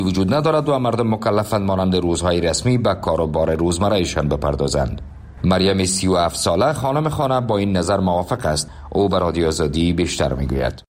وجود ندارد و مردم مکلفند مانند روزهای رسمی به کار و بار روزمرهشان بپردازند. مریم 37 ساله خانم خانه با این نظر موافق است. او به رادیو آزادی بیشتر میگوید.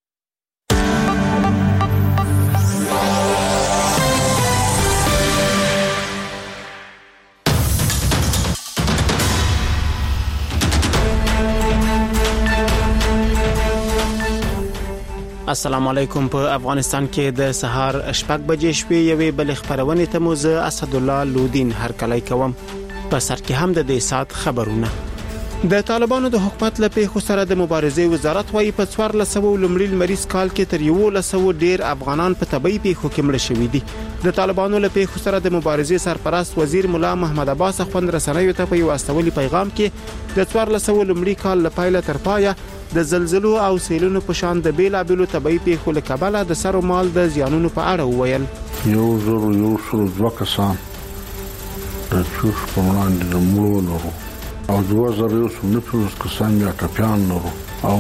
السلام علیکم. په افغانستان کې د سهار 8 بجې شوې یوې بل خبرونه ته مو زه اسد الله لودین هرکلی کوم. په سر کې هم د دې سات خبرونه. د طالبانو د حکومت لپاره خو سره د مبارزې وزارت وايي په 1400 لومړی مریض کال کې تر 1100 ډیر افغانان په طبي پیښو کې مړ شوي دي. د طالبانو لپاره خو سره د مبارزې سرپرست وزیر مولا محمد عباس خوند رسنیو ته په یو استولي پیغام کې د 1400 لومړی کال لپاره تر پایه د زلزلو او سیلونو په شان د بیلابلو طبي پیښو له کبله د سر او مال د زیانونو په اړه وویل. یو زر کسان د چوش په وړاندې د مړو لرو او 2190 کسان بیا ټپیان لرو او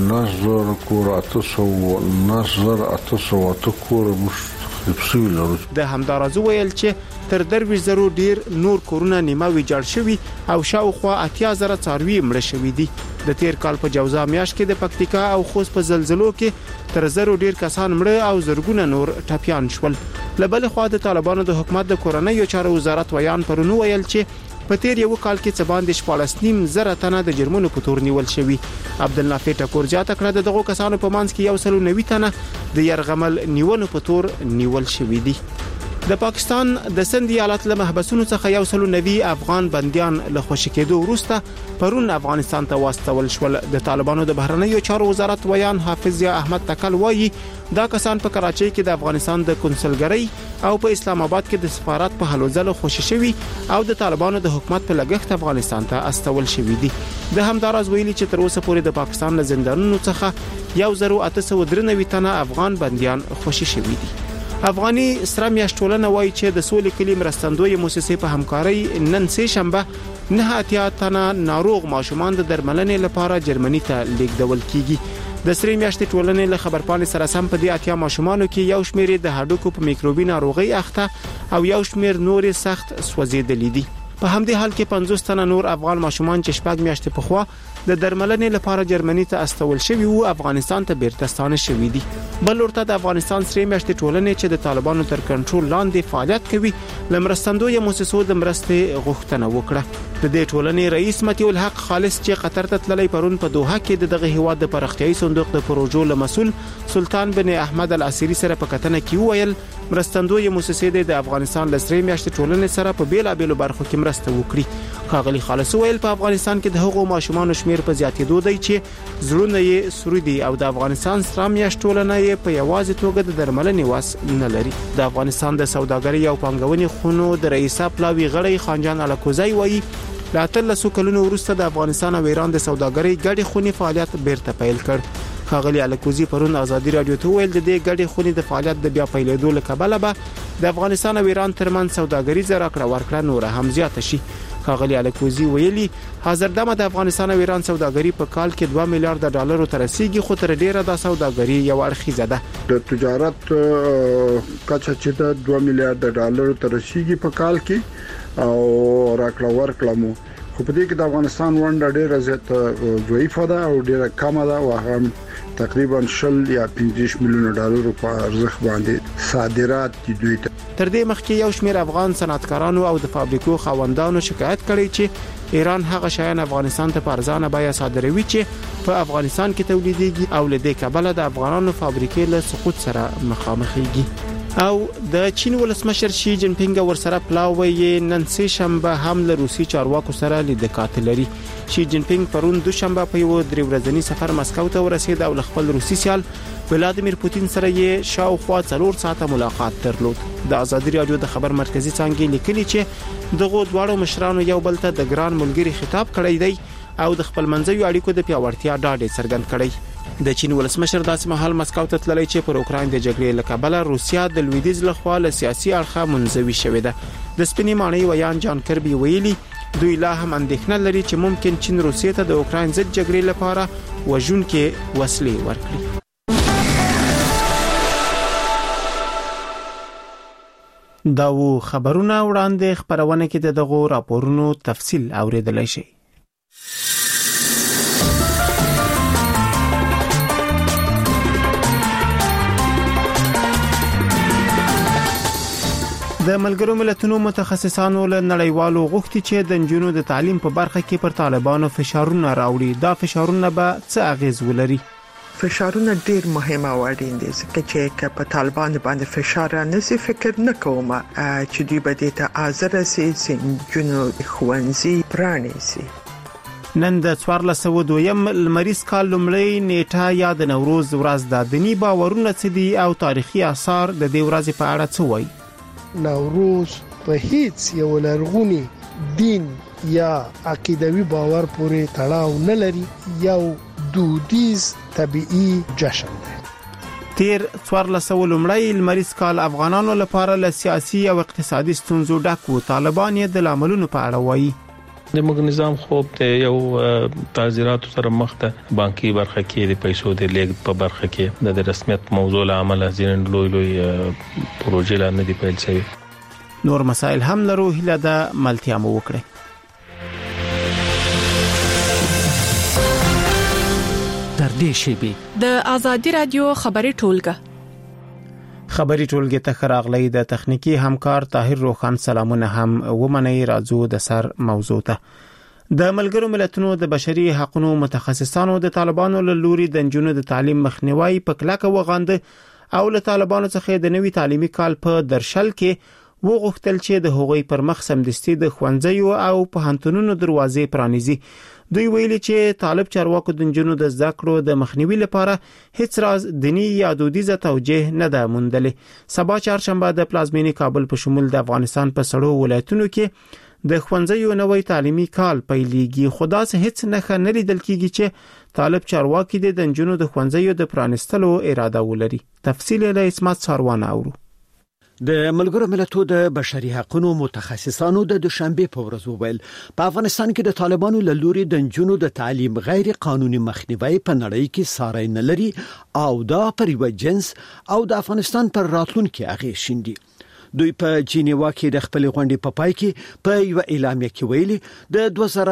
9800 کور مشتخصي لرو. د همدارز ویل چې تر 200 ډیر نور کورونه نیمه ویجاړ شوي او شاوخوا 80,000 څاروي مړ شوي دي. د تیر کال په جوزا میاشت کې د پکتیکا او خوست په زلزلو کې تر 100 ډیر کسان مړ او زرګونه نور ټپیان شول. لبل خو د طالبانو د حکومت د کورنۍ چارو وزارت ویان پرونو ویل چې په تیر یو کال کې څه باندې 14.5 تنه د جرمونو په تور نیول شوی. عبدالنافع ټکور زیاته کړه دغه کسانو په منځ کې 190 تنه د يرغمل نیولو په تور نیول شوی دي. د پاکستان د سند ایالت له محبسونو څخه 190 افغان بنديان له خوشی کېدو وروسته پرون افغانستان ته واستول شول. د طالبانو د بهرنیو چارو وزارت ویان حافظ یا احمد تکل وایي دا کسان په کراچۍ کې د افغانستان د کنسلګرۍ او په اسلام آباد کې د سفارت په هلو ځلو خوشی شوي او د طالبانو د حکومت په لګښت افغانستان ته استول شوي دي. د همدارز ویلي چې تر اوسه پورې د پاکستان له زندانونو څخه 1893 تنه افغان بنديان خوشی شوي دي. افغاني سره میاشتولنه وایي چې د سولې کلی مرستندوی موسسې په همکارۍ نن سه شنبه 9 تنه ناروغ ماشومان د درملنې لپاره جرمني ته لیږدول کیږي. د سری میاشتې ټولنې له خبرپاڼې سره سم په دې 80 ماشومانو کې یو شمېر د هډوکو په میکروبي ناروغي اخته او یو شمېر نورې سخت سوځېدلې دي. په همدې حال کې 50 تنه نور افغان ماشومان چې شپږ میاشتې په خوا د درملنې لپاره جرمني ته استول شوی او افغانستان ته بیرته ستانه شوی دي. بل ورته د افغانستان سری میاشتې ټولنې چې د طالبانو تر کنټرول لاندې فعالیت کوي لمرستندوی موسسو د مرستې غوښتنه وکړه. د دې ټولنې رئیس متي الحق خالص چې قطر ته تللی پرون په دوحه کې دغه هیواد د پرختیايي صندوق د پروژو مسؤل سلطان بن احمد العسيري سره په کتنه کې ویل مرستندوی موسسې د افغانستان لسری میاشتې ټولنې سره په بیلابېلو برخو کې مرسته وکړي. کاغلی خالص ویل په افغانستان کې د هغو ماشومان شمیر په زیاتېدو دی چې زړونه یې سرودي او د افغانستان سره میاشت ټولنه یې په یوازې توګه د درملنې واس نه لري. د افغانستان د سوداګرۍ او پانګونې خونو د رئیس پلاوی غړی خانجان الکوزی وایي لا تل کلونو وروسته د افغانستان او ایران د سوداګرۍ ګډې خونې فعالیت بیرته پیل کړ. خاغلی الکوزی پرون آزادی رادیو ته ویل د دې ګډې خونې د فعالیت د بیا پیلېدو لکبله به د افغانستان او ایران ترمن سوداګریزه راکړه ورکړه نور هم زیات شي. خاغلی الکوزی ویلي حاضر دمه د افغانستان او ایران سوداګری په کال کې 2 میلیارډ ډالر ته رسیدي خو تر ډیره د سوداګری یو اړخیزه ده. د تجارت کچه چې د 2 میلیارډ ډالر ته رسیدي په کال کې او راکړه ورکړه مو خو په دې کې د افغانستان ونډه ډیره زیاته ضعیفه ده او ډیره کمه ده او هم تقریبا 10 یا 15 میلیون ډالر په ارزښت باندې صادرات دي دوی ته. تر دې مخکې یو شمېر افغان صنعتکارانو او د فابریکو خاوندانو شکایت کړی چې ایران هغه شیان افغانستان ته په ارزانه بیه صادروي چې په افغانستان کې تولیدېږي او له دې کبله د افغانانو فابریکې له سقوط سره مخامخېږي. او د چین ولسمشر شي جین پینګ ورسره پلاوی نن سه شنبه هم له روسي چارواکو سره لیدکات لري. شي جین پینګ پرون دوشنبه په یو درې ورځنی سفر مسکو ته ورسید او خپل روسي سیال ولادیمیر پوتین سره یې شاوخوا 4 ساعته ملاقات درلود. د آزادی رادیو د خبر مرکزی څنګه لیکلي چې دغه دواړو مشرانو یو بل ته د ګران ملګری خطاب کړی دی او د خپل منځوي اړیکو د پیاوړتیا ډاډ څرګند کړی. د چین ولسمشر داسې مهال مسکو ته تللی چې پر اوکراین د جګړې لکبله روسیا د لویدیځ لخوا له سیاسي اړخه منزوي شوې ده. د سپینې ماڼۍ ویان جان کربي ویلي دوی لا هم اندېښنه لري چې ممکن چین روسیې ته د اوکراین ضد جګړې لپاره وژونکې وسلې ورکړي. دا و خبرونه وړاندې خبرونه کې دغه راپورونو تفصیل اوریدلای شي. د ملګرو ملتونو متخصصانو له نړیوالو غوښتي چې د نجونو د تعلیم په برخه کې پر طالبانو فشارونه راوړي. دا فشارونه به څه اغیز ولري؟ فشارونه ډیر مهمه او اړین دي ځکه چې په طالبان باندې فشار نه سي فکر نه کوم چې دوی به د حاضر سي نجونو خوانزي پرانی سي. نن د 1402 لمریز کال لومړی نیټه یا د نوروز ورځ ده. دینی باورونه څه دي او تاریخي آثار د دې ورځې په اړه څه وایي؟ نوروز په هیڅ یو لرغونی دین یا عقیدوي باور پورې تړاو نه لري، یو دودیز طبيعي جشن دی. تیر 1400 لومړی لمریز کال افغانانو لپاره له سیاسي او اقتصادي ستونزو ډک و. طالبان یې د لاملونو په اړه وایي. د موږ نظام خوب ته یو تعزیرات سره مخ ته بانکي برخه کې د پیسو د لیږد په برخه کې د رسمیت موضوع عمل ځین لوی پروژې لاندې دی پیل شوی. نور مسائل هم لرو، هله د ملتیا مو وکړي. در دې شی د آزادی رادیو خبري ټولګه خبري ټولګه ته خراغلی د تخنیکی همکار طاهر روخان سلامونه هم ومني. راځو د سر موضوع ته. د ملګرو ملتونو د بشري حقوقو متخصصانو د طالبانو له لوري د نجونو د تعلیم مخنیوي په کلکه وغانده او له طالبانو څخه د نوي تعلیمي کال په درشل کې وغوښتل چې د هغوی پر مخ سمدستي د خوانځيو او پوهنتونونو دروازې پرانیزي. دوی ویلي چې طالب چارواکو د نجونو د زده کړو د مخنیوي لپاره هیڅ راز دینی یا دودیزه توجیه نه ده موندلې. سبا چهارشنبه د پلازمینې کابل په شمول د افغانستان په سړو ولایتونو کې د خوانځيو نوې تعلیمي کال پیلېږي. خدا سه هیڅ نه نه لیدل کیږي چې طالب چارواکي د نجونو د خوانځيو د پرانستلو اراده ولري. تفصیل له اسمت ساروان اورو. د ملګرو ملتونو د بشري حقوقو متخصصانو د دوشنبه په ورځ وویل په افغانستان کې د طالبانو له لوري د نجونو د تعلیم غیر قانوني مخنیوي په نړۍ کې ساري نه لري او دا پر یو جنس او د افغانستان پر راتلونکي اغیز شیندي. دوی په جنیوا کې د خپل غونډې په پای کې په یو اعلامیه کې ویلي د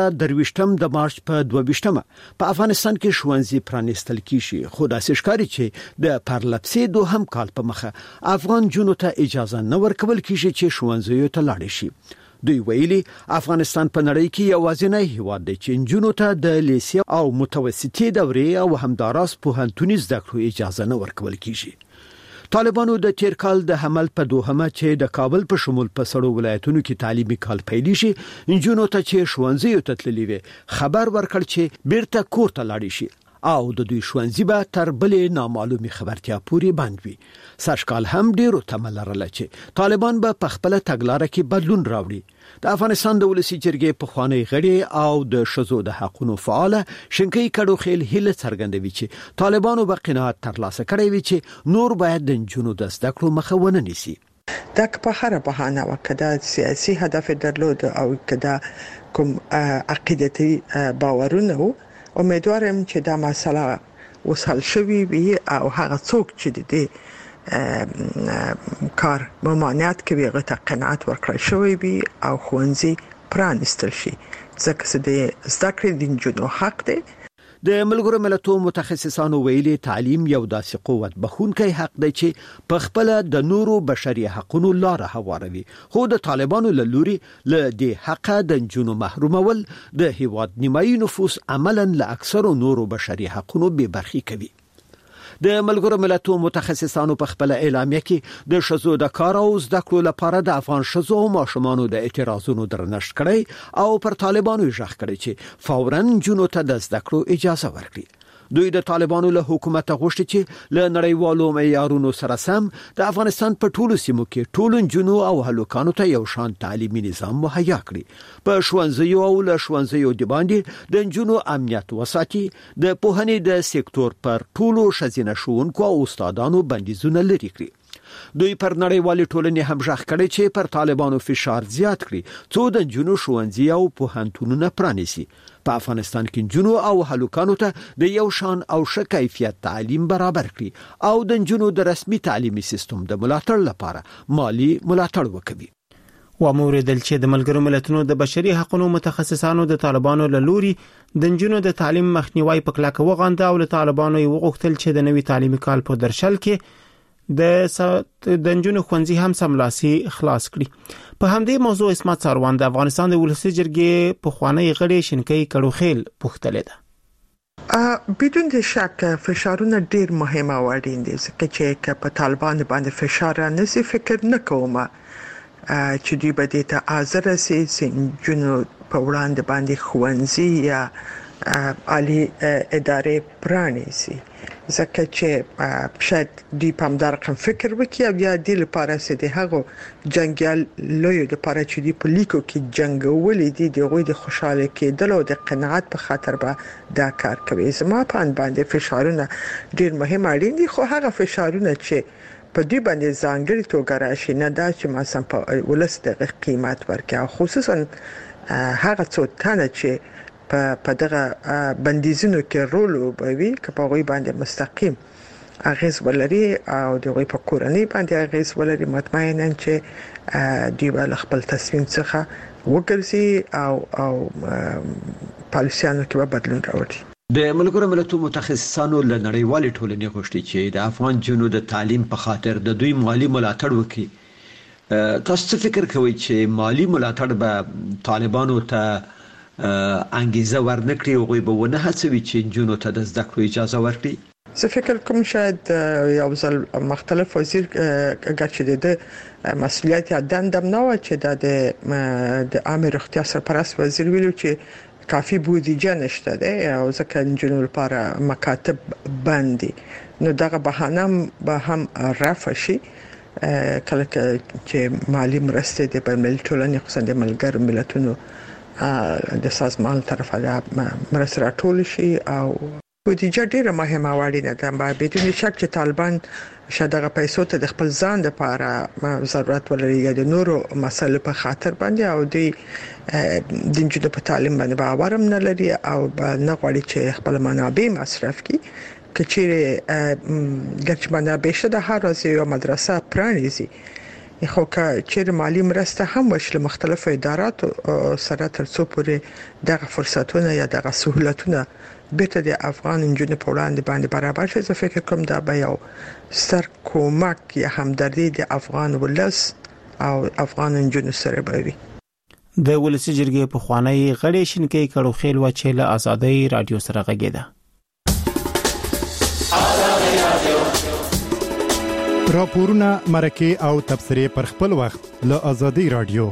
2023 د مارچ په 22مه په افغانستان کې ښوونځي پرانیستل کیږي. خو د سشکاري چې د پرلپسې دوهم کال په مخه افغان جنونو ته اجازه نه ورکول کیږي چې ښوونځي ته لاړ شي. دوی ویلي افغانستان په نړۍ کې یوازینی هیواد دی چې جنونو ته د لیسې او متوسطې دورې او همداراز پوهنتوني زده کړو اجازه نه ورکول کیږي. طالبانو د تیر کال د حمل په دوهمه چې د کابل په شمول په سړو ولایتونو کې تعلیمي کال پیل شي انجونو ته چې ښوونځي ته تللي وي خبر ورکړ چې بیرته کور ته لاړ شي او د دوی ښوونځي به تر بلې نامعلومي خبرتیا پورې بند وي. سرشکال هم ډیرو تمه لرله چې طالبان به په خپل تګلارې کې بدلون راوړي. د افغانستان د ولسی جرګې په خوانی غړي او د شذو د حقوقو فعال شنکي کډو خیل هله څرګندوي چې طالبانو به قناعت ترلاسه کړي وي چې نور باید د جنونو د زده کړو مخه ونه نیسي. دا په هر بهانه وکړه سیاسي هدف درلود او کدا کوم عقیدتي باورونه امیدوارم چې دا مسله وصل شوي وي او هغه څوک چې دي کار ممانعت کوي هغه ته قناعت ورکړل شوی وي او خوانزي پرانستل شي ځکه چې د زده کړې د نجونو حق دی. د ملګرو ملتونو متخصصانو ویلي تعلیم یو داسې قوت بخونکی حق دی چې په خپل د نورو بشري حقوقو لار هواروي. خو د طالبانو له لوري له دې حق د نجونو محرومول د هیواد نیمایي نفوس عملاً له اکثرو نورو بشري حقوقو به برخي کوي. د ملګرو ملتونو متخصصانو په خپل اعلامیه کې د شذو د کار او زده کړو لپاره د افغان شذو او ماشومانو د اعتراضونو درنښت کړي او پر طالبانو ژغ کړي چې فوراً جنونو ته د زده کړو اجازه ورکړي. دوی د طالبانو له حکومت غوښتي چې له نړیوالو معیارونو سره سم د افغانستان په ټولو سیمو کې ټول جنونو او هلوکانو ته یو شان تعلیمي نظام مهیا کړي. په ښوونځیو او له ښوونځیو د باندې د جنونو امنیت وساتي. د پوهنې د سکتور پر ټولو شزینه شوونکو او استادانو بندیزونه لري کړی. دوی پر نړیوالې ټولنې هم ژغ کړي چې پر طالبانو فشار زیات کړي څو د جنونو ښوونځي او پوهنتونونه پرانیسي. په افغانستان کې جنو او هلوکانو ته د یو شان او ښه کیفیت تعلیم برابر کړي او د جنو د رسمي تعلیمي سیستم د ملاتړ لپاره مالی ملاتړ وکړي. وموریدل چې د ملګرو ملتونو د بشري حقوقو متخصصانو د طالبانو له لوري د جنو د تعلیم مخنیوي په کلکه وغانده او له طالبانو یې وغوښتل چې د نوي تعلیمي کال په درشل کې د جنو ښوونځي هم سملاسي خلاص کړي. په همدې موضوع اسمت ساروان د افغانستان د ولسي جرګې په خوانی غړي شینکۍ کړوخیل پوښتنه ده. بدون د شک فشارونه ډیر مهمه وړاندې دي ځکه چې په طالبان باندې فشار نه سي فکر نه کوم چې دوی به د حاضر سي جنو په وړاندې باندې خوانزي یا عالی ادارې پرانی سي ځکه چې شاید دوی په همدار رقم فکر وکړي او یا د لپاره سي د هغو جنگیال لوی د لپاره چې دوی په لیکو کې جنگولې دي د غوي د خوشاله کېدل او د قناعت په خاطر به دا کار کوي. زما په ان باندې فشارونه ډیر مهم اړین دي خو هغه فشارونه چې په دې باندې ځانګړي توګه راشي نه دا چې ما سم په ولست قیمت ورکړي خصوصا هغه څو تنه چې په دغه بندیزونو کې رول وبوي کپاوی باندې مستقیم اغیز ولري او دغه په کورنۍ باندې اغیز ولري مطمئنا چې دوی بل خپل تصمیم څخه وګرځي او پالیسیانو کې به بدلون راوړي. د ملګرو ملتونو متخصصانو له نړیوالې ټولنې غوښتي چې د افغان جنو د تعلیم په خاطر د دوی مالی ملاتړ وکړي. تاسو فکر کوئ چې مالی ملاتړ به طالبانو ته انګیزه ورنکړي او غوي به ونه هڅوي چې جنو ته د زده کړو اجازه ورکړي؟ زه فکر کوم شاید یو ځل مختلف وزیر ګرځي د مسؤلیت دندم نه و چې د عامه روغتیا سرپرست وزیر ویلو چې کافي بودیجه نشته ده او ځکه جنو لپاره مکاتب باندې نو دغه بهانه به هم رفع شي کله چې مالی مرسته د بین‌المللي ټولنې خصوصا د ملګرو ملتونو د سازمان طرفه مرسته راټول شي او بودیجه ډیره مهمه وړاندې ده. بدون شک چې طالبان شاید هغه پیسو ته د خپل ځان لپاره ضرورت ولري یا د نورو مسایلو په خاطر باندې او د جنو په تعلیم باندې باور هم نه لري او نه غواړي چې خپل منابع مصرف کړي کچېره ګرځ منابع شته د هر ورځ یو مدرسه پرانیزي خو چې مالی مرسته هم وشله مختلفو اداراتو سره ترڅو پورې دغه فرصتونه یا دغه سہولتونه بیرته د افغان جنونو په وړاندې باندې برابر شي. زه فکر کوم دا به یو ستر کومک یا همدردي د افغان ولس او افغان جنونو سره وي. د ولسی جرګې په خوانی غړي شینکۍ کړوخیل و چې له آزادۍ رادیو سره غږیده. راپورونه مرکه او تبصره پر خپل وخت له آزادۍ رادیو.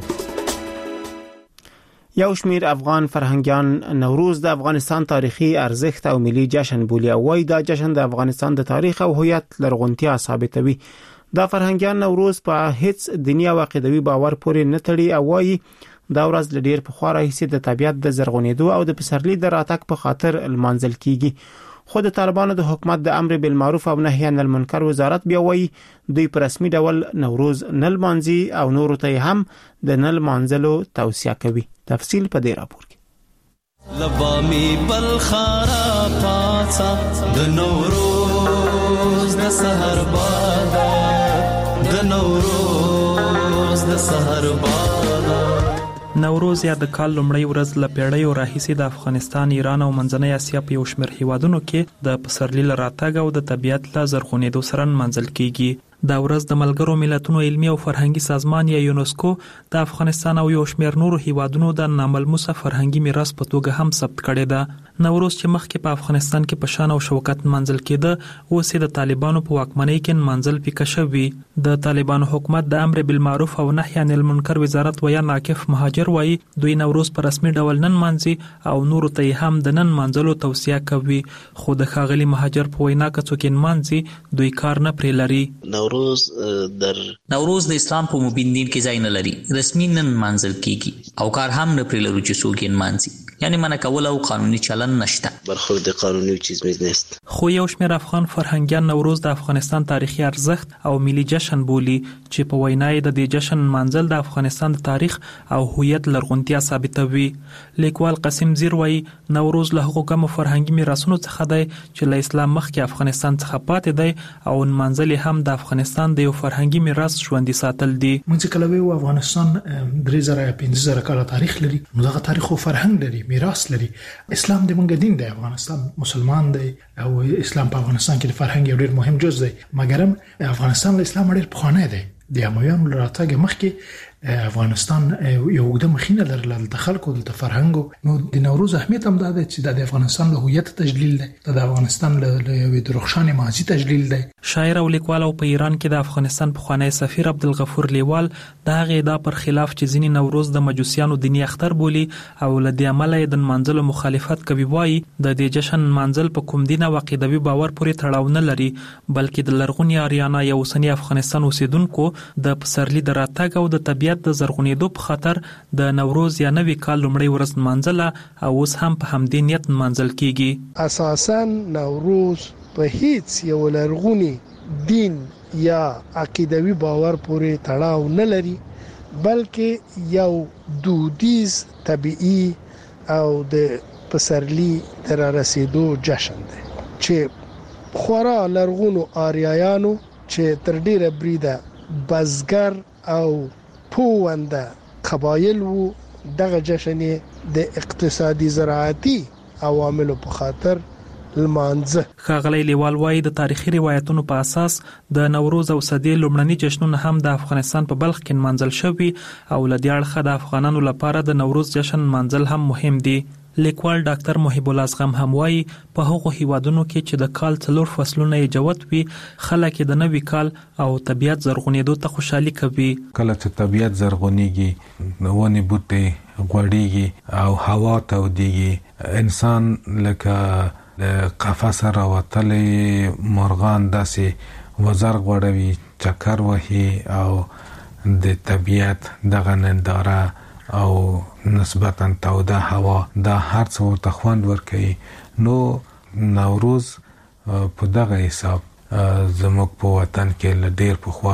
یو شمیر افغان فرهنګیان نوروز د افغانستان تاریخي ارزښت او ملي جشن بولي او وايي دا جشن د افغانستان د تاریخ او هویت لرغونتیا ثابتوي. دا فرهنګیان نوروز په هیڅ دیني او عقیدوي باور پورې نه تړي او وايي دا ورځ د ډیر په خوا راهیسې د طبيعت د زرغونېدو او د پسرلي د راتګ په خاطر لمانځل کیږي. خو د طالبانو د حکومت د امر بالمعروف او نهي عن المنکر وزارت بیا وایي دوی په رسمي ډول نوروز نه لمانځي او نورو ته هم د نه لمانځلو توصیه کوي. تفصیل په دې راپور کې. لبامي بلخارا پاڅا د نوروز د سحر باد د نوروز د سحر باد. نوروز یا د کال لومړی ورځ له پیړیو راهیسې د افغانستان، ایران او منځنۍ اسیا په یو شمېر هیوادونو کې د پسرلي له راتګ او د طبیعت له زرغونېدو سره نمانځل کیږي. دا ورځ د ملګرو ملتونو علمي او فرهنګي سازمان یا یونسکو د افغانستان او یو شمېر نورو هیوادونو د ناملموسه فرهنګي میراث په توګه هم ثبت کړې ده. نوروز چې مخکې په افغانستان کې په شان او شوکت نمانځل کېده اوس د طالبانو په واکمنۍ کې نمانځل پیکه شوي. د طالبانو حکومت د امر بالمعروف او نهي عن المنکر وزارت ویان عاکف مهاجر وایي دوی نوروز په رسمي ډول نه نمانځي او نورو ته هم د نن نمانځلو توصیه کوي. خو د ښاغلي مهاجر په وینا که څوک نمانځي دوی کار نه پرې لري. نوروز د اسلام په مبین دین کې ځای نه لري، رسمي نن منځل کیږي او کار هم نه پرې لرو چې څوک یې نمانځي. یعنی منع کول او قانونی چلن نشته. برخورد قانونی چیز نیست. خو یو شمېر افغان فرهنګیان نوروز د افغانستان تاریخي ارزښت او ملي جشن بولي چې په وینای د دې جشن منځل د افغانستان د تاریخ او هویت لرغونتیا ثابتوي. لیکوال قاسم زیر وایي نوروز له هغو کومو فرهنګي میراثونو څخه دی چې له اسلام مخکې افغانستان څخه پاتې دی او منځل هم د افغانستان د یو فرهنګي میراث ژوندي ساتل دي. موږ کله وایو افغانستان 3000 کال تاریخ لري، نو دغه تاریخ او فرهنګ لري، میراث لري. اسلام د موږ دین دی، افغانستان مسلمان دی او اسلام په افغانستان کې د فرهنګ یو ډېر مهم جز دی. مګرم افغانستان له اسلام ډېر پخوانی دی. د امویانو راتګ مخکې افغانستان یو اوږده مخینه لرله د خلکو د فرهنګ. نو د نوروز اهمیت هم دا دی چې د افغانستان له هویت تجلیل دی، د افغانستان له یوې د روښانه ماضي تجلیل دی. شاعر او لیکوال او په ایران کې د افغانستان پخوانی سفیر عبدالغفور لیوال د هغې ادعا پر خلاف چې ځینې نوروز د مجوسیانو دیني اختر بولي او له دې امله د منځلو مخالفت کوي، وایي د دې جشن منځل په کوم دین او عقیدوي باور پورې تړاو نه لري، بلکې د لرغوني آریانا یا اوسني افغانستان اوسیدونکو د پسرلي د راتګ او د طبیعت د زرغونېدو په خاطر د نوروز یا نوي کال لومړۍ ورځ نمانځله او اوس هم په همدې نیت نمانځل کیږي. اساساً نوروز په هیڅ یو لرغوني دین یا عقیدوي باور پورې تړاو نه لري، بلکې یو دودیز طبيعي او د پسرلي تر رسیدو جشن دی چې خورا لرغونو آریایانو چې تر ډیره بریده بزګر او پوونده قبایل وو، دغه جشن د اقتصادي زراعتي عواملو په خاطر لمانځه. ښاغلی لیوال وایي د تاریخي روایتونو په اساس د نوروز او صدې لومړني جشنونه هم د افغانستان په بلخ کې نمانځل شوي او له دې اړخه د افغانانو لپاره د نوروز جشن نمانځل هم مهم دي. لیکوال ډاکټر محب الله ازغم هم وایي په هغو هیوادونو کې چې د کال 4 فصلونه یې جوت وي، خلک د نوي کال او طبیعت زرغونېدو ته خوشحالي کوي. کله چې طبیعت زرغونېږي، ونې بوټي غوړېږي او هوا تودېږي، انسان لکه قفس راوتلې مرغان داسې وزر غوړوي، چکر وهي او د طبیعت دغه ننداره او نسبتاً توده هوا دا هر څه ورته خوند ورکوي. نو نوروز په دغه حساب زموږ په وطن کې له ډېر پخوا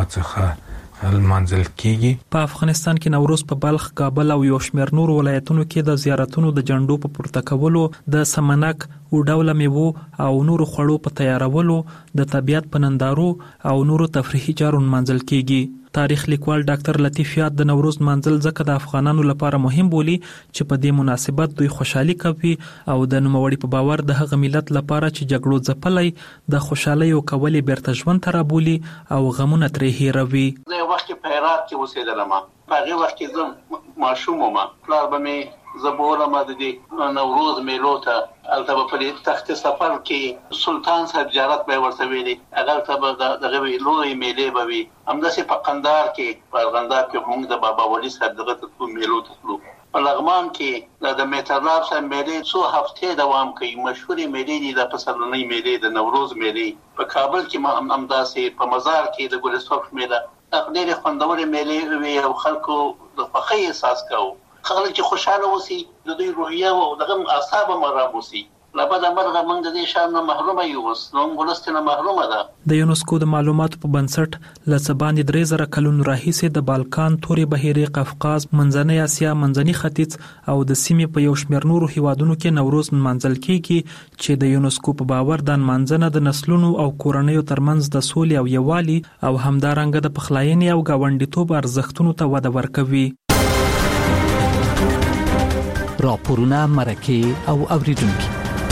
څخه لمانځل کیږي. په افغانستان کې نوروز په بلخ، کابل او یو شمېر نور ولایتونو کې د زیارتونو د جنډو په پورته کولو، د سمنک او ډوله میوو او نورو خوړو په تیارولو، د طبیعت په نندارو او نورو تفریحي چارو نمانځل کیږي. تاریخ لیکوال ډاکټر لطیف یاد د نوروز منځل ځکه د افغانانو لپاره مهم بولي چې په دې مناسبت دوی خوشحالي کوي او د نوموړي په باور د هغه ملت لپاره چې جګړو ځپلی د خوشحالۍ او کولې بیرته ژوند ته رابولي او غمونه ترې هیروي. زه یو وخت په هرات کې اوسېدلم، په هغې وخت کې زه ماشوم وم، پلار به مې زه بولم د دې نوروز میلو ته. هلته به په دې تخت سفر کې سلطان صاحب زیارت به یې ورته ویلي، هغلته به دغه لویې میلې به وي. همداسې په قندهار کې، په ارغنداب کې موږ د بابا ولي صاحب دغه ته تلو، میلو ته تلو. په لغمان کې د میترلاب صاحب میلې څو هفتې دوام کوي، مشهورې میلې دي د پسرلنۍ میلې، د نوروز میلې. په کابل کې همداسې په مزار کې د ګل سرخ میله، ډېرې خوندورې میلې وي او خلکو د خوښۍ احساس کوو. خلک چې خوشاله اوسي، د دوی روحیه او دغه اعصاب هم ارام اوسي. لبدا مرغه موږ د دې شان نه محرومه یو، اوس نو ولست نه محرومه ده. د یونسکو د معلوماتو په بنسټ له څه 3000 کلونو راهیسې د بالکان، تورې بحیرې، قفقاز، منځنۍ اسیا، منځني ختیځ او د سیمې په یو شمېر نورو هیوادونو کې نوروز نمانځل کیږي چې د یونسکو په باور د نمانځنه د نسلونو او کورنیو ترمنځ د سولې او یووالي او همدارنګه د پخلاینې او ګاونډیتوب ارزښتونو ته وده ورکوي. راپورونه، مرکې او اوریدونکو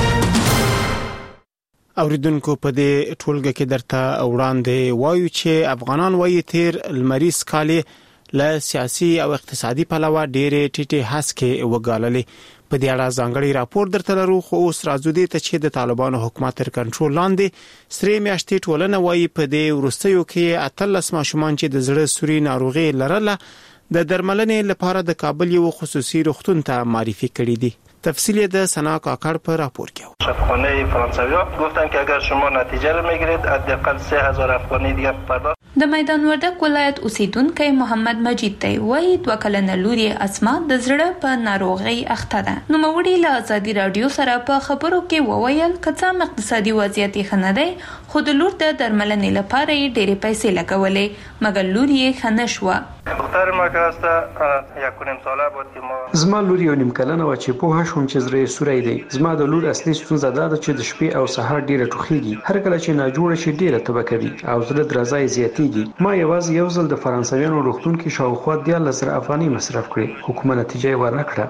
په دې ټولګه کې درته وړاندې وایو چې افغانان وایي تیر لمریز کال له سیاسي او اقتصادي پلوه ډېرې ټیټې هڅې وګاللې. په دې اړه ځانګړی راپور درته لرو، خو اوس راځو دې ته چې د طالبانو حکومت تر کنټرول لاندې سرې میاشتې ټولنه وایي په دې وروستیو کې 18 ماشومان چې د زړه سوري ناروغي لرله د درملنې لپاره د کابل یو خصوصي روغتون ته معرفي کړي دي. تفصیل د سنا کاکړ په راپور کې. شفاخانه فرانسوی گفتن که اگر شما نتیجه رو میگیرید حداقل 3000 افغانی دیگه پرداخت. د میدان وردګ ولایت اوسیدونکو محمد مجید دی وایي 2 کلنه لور یې اسما د زړه په ناروغي اخته ده. نو موري له ازادي رادیو سره په خبرو کې وویل کڅا اقتصادي وضعیت یې خنه دی خو د لور د درملنې لپاره یې ډېرې پیسې لګولې مګر لور یې خنه شوه. زما لور یو نیم کلنه و چې په هښوم چې زړه سوري دی. زما د لور اصلي ستونزه دا ده چې د شپې او سهار ډیره ټوخیږي. هر کله چې ناجوړه شي ډیره تبه کوي او زړه درزای زیاتیږي. ما یوازې یو ځل د فرانسویانو روغتون کې شاوخوا 13,000 افغانۍ مصرف کړې خو کومه نتیجه ورنکړه.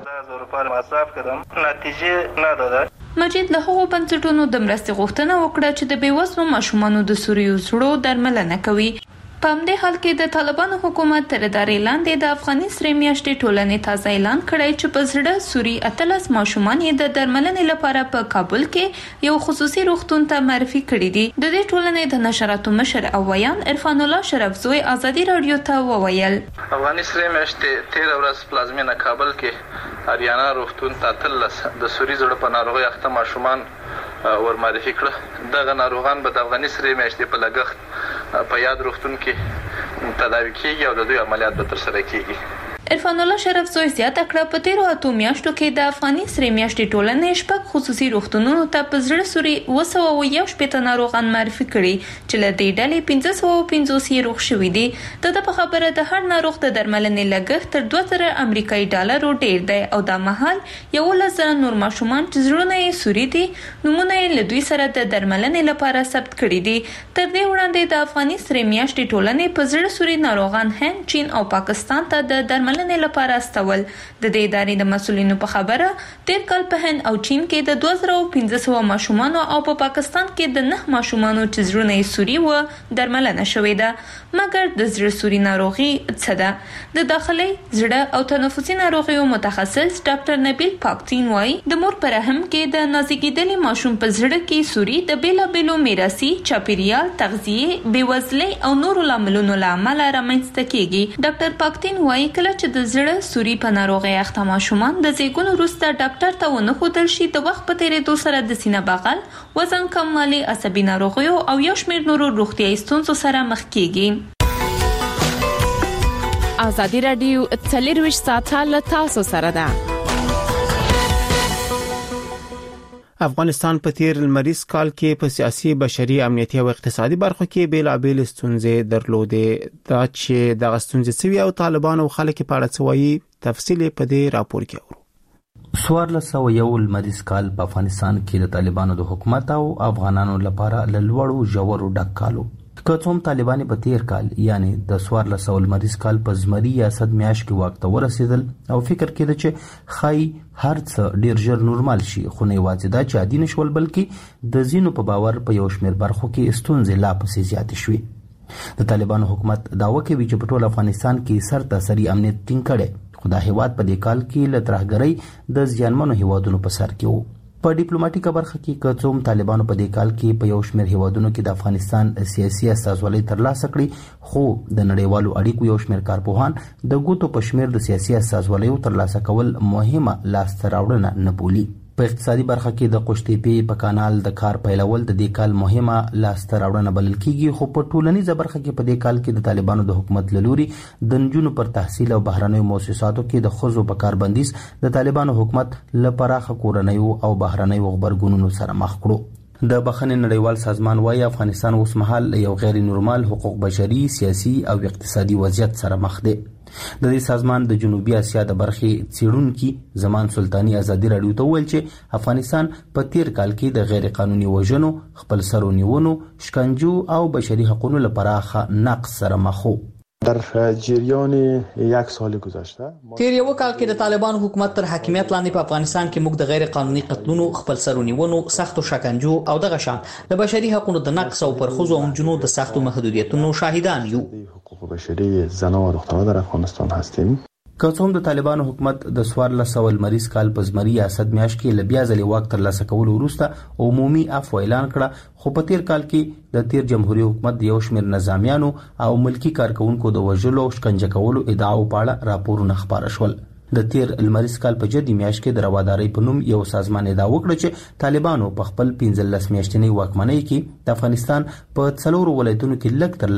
مجید له هغو بنسټونو د مرستې غوښتنه وکړه چې د بیوزلو ماشومانو د سوریو زړو درملنه کوي. په همدې حال کې د طالبانو حکومت تر ادارې لاندې د افغاني سرې میاشتې ټولنې تازه اعلان کړی چې په زړه سوري 13 ماشومان یې د درملنې لپاره په کابل کې یو خصوصي روغتون ته معرفي کړي دي. د دې ټولنې د نشراتو مشر او ویان عرفان الله شرفزوی ازادي رادیو ته وویل افغاني سرې میاشتې 13 ورځ پلازمینه کابل کې اریانا روغتون ته 13 د سوري زړه په ناروغي اخته ماشومان ور معرفي کړه. دغه ناروغان به د افغاني سرې میاشتې په لګښت په یاد روغتون کې تداوي کیږي او د دوی عملیات به ترسره کیږي. عرفان الله شرفزوی زیاته کړه په 13 میاشتو کې د افغاني سرې میاشتې ټولنې شپږ خصوصي روغتونونو ته په زړه سوري 211 ناروغان معرفي کړي چې له دې ډلې 550 روغ شوي دي. د په خبره د هر ناروغ د درملنې لګښت تر 2000 امریکایي ډالرو ډیر دی او دا مهال 11,000 نور ماشومان چې زړونه یې سوري دي نمونه یې له دوی سره د درملنې لپاره ثبت کړي دي. تر دې وړاندې د افغاني سرې میاشتې ټولنې په زړه سوري ناروغان هند، چین او پاکستان ته د درملنې لپاره استول. د دې ادارې د مسؤلینو په خبره تیر کال په هند او چین کې د 2500 ماشومانو او په پاکستان کې د 9 ماشومانو چې زړونه یې سوري و درملنه شوې ده. مګر د زړه سوري ناروغي څه ده؟ د داخلي زړه او تنفسي ناروغیو متخصص ډاکټر نبیل پاکتین وایي د مور په رحم کې د نازکېدلي ماشوم په زړه کې سوري د بیلابیلو میراثي چاپیریال تغذیه بیوزلۍ او نورو لاملونو له امله رامنځته کیږي. ډاکټر پاکتین وایي کله چې د زړه سوري په ناروغي اخته ماشومان د زیږون وروسته ډاکټر ته ونه ښودل شي د وخت په تیریدو سره د سینه بغل، وزن کموالی، عصبي ناروغیو او یو شمېر نورو روغتیايي ستونزو سره مخ کیږي. ازادي رادیو 24 ساعته له تاسو سره ده. افغانستان په تیر لمریز کال کې په سیاسي، بشري، امنیتي او اقتصادي برخو کې بیلابېل ستونزې درلودې. دا چې د ستونزې سوي او طالبان او خلک په اړه څه وایي تفصیل په دې راپور کې اورو. 1401 لمریز کال په افغانستان کې د طالبانو د حکومت او افغانانو لپاره لوړو ژورو ډک کالو. که څوم طالبان په تیر کال یعنی د 1400 لمریز کال په زمری یا صد میاشت کې وخت ورسېدل او فکر کړي چې خای هر څه ډیر ژر نورمال شي، خو نه یوازې دا چې عادي نشول بلکې د زینو په باور په یو شمېر برخو کې ستونزې لا پسې زیاتې شوې. د طالبانو حکومت داوا کوي چې په ټول افغانستان کې سرتاسري امنیت ټینګ کړي، خو دا هیواد په دې کال کې له ترهګرۍ د زیانمنو هیوادونو په سر کې وو. په ډیپلوماټیکه برخه کې کوم طالبانو په دې کال کې په یو شمېر هیوادونو کې د افغانستان سیاسي استازولۍ ترلاسه کړې، خو د نړیوالو اړیکو یو شمېر کارپوهان د ګوتو په شمېر د سیاسي استازولیو ترلاسه کول مهمه لاسته راوړنه نه بولي. په اقتصادي برخه کې د قشتېپې په کانال د کار پیلول د دې کال مهمه لاسته راوړنه بلل کیږي، خو په ټولنیزه برخه کې په دې کال کې د طالبانو د حکومت لوري د نجونو پر تحصیل او بهرنیو مؤسساتو کې د ښځو په کار بندیز د طالبانو حکومت لپاره کورنیو او بهرنیو غبرګونونو سره مخ کړو. د بخښنې نړیوال سازمان وايي افغانستان اوس مهال یو غیر نورمال حقوق بشري، سیاسي او اقتصادي وضعیت سره مخ دی. د دې سازمان د جنوبي اسیا د برخې څېړونکي زمان سلطانی ازادي رادیو ته ویل چې افغانستان په تیر کال کې د غیر قانوني وژنو، خپل سرو نیونو، شکنجو او بشري حقوقو لپاره نقص سره مخ و. در جریان یک سال گذشته تیر یو کال کې د طالبان حکومت تر حاکمیت لاندې په افغانستان کې موږ د غیر قانوني قتلونو، خپل سرونیونو، سختو شکنجو او دغه شان د بشري حقوقو د نقص او پر ښځو او نجونو د سختو محدودیتونو شاهدان یو. حقوق بشری زنان و دختران در افغانستان هستیم. که څوم د طالبانو حکومت د 1400 لمریز کال په زمری یا صد میاشت کې لبیا ځلې واک ترلاسه کولو وروسته عمومي عفو اعلان کړه، خو په تیر کال کې د تیر جمهوریت حکومت د یو شمېر نظامیانو او ملکی کارکونکو د وژلو او شکنجه کولو ادعاو په اړه راپورونه خپاره شول. د تیر لمریز کال په جدي میاشت کې د روادارۍ په نوم یو سازمان ادعا وکړه چې طالبانو په خپل 15 میاشتنی واکمنۍ کې د افغانستان په 4 ولایتونو کې لږ تر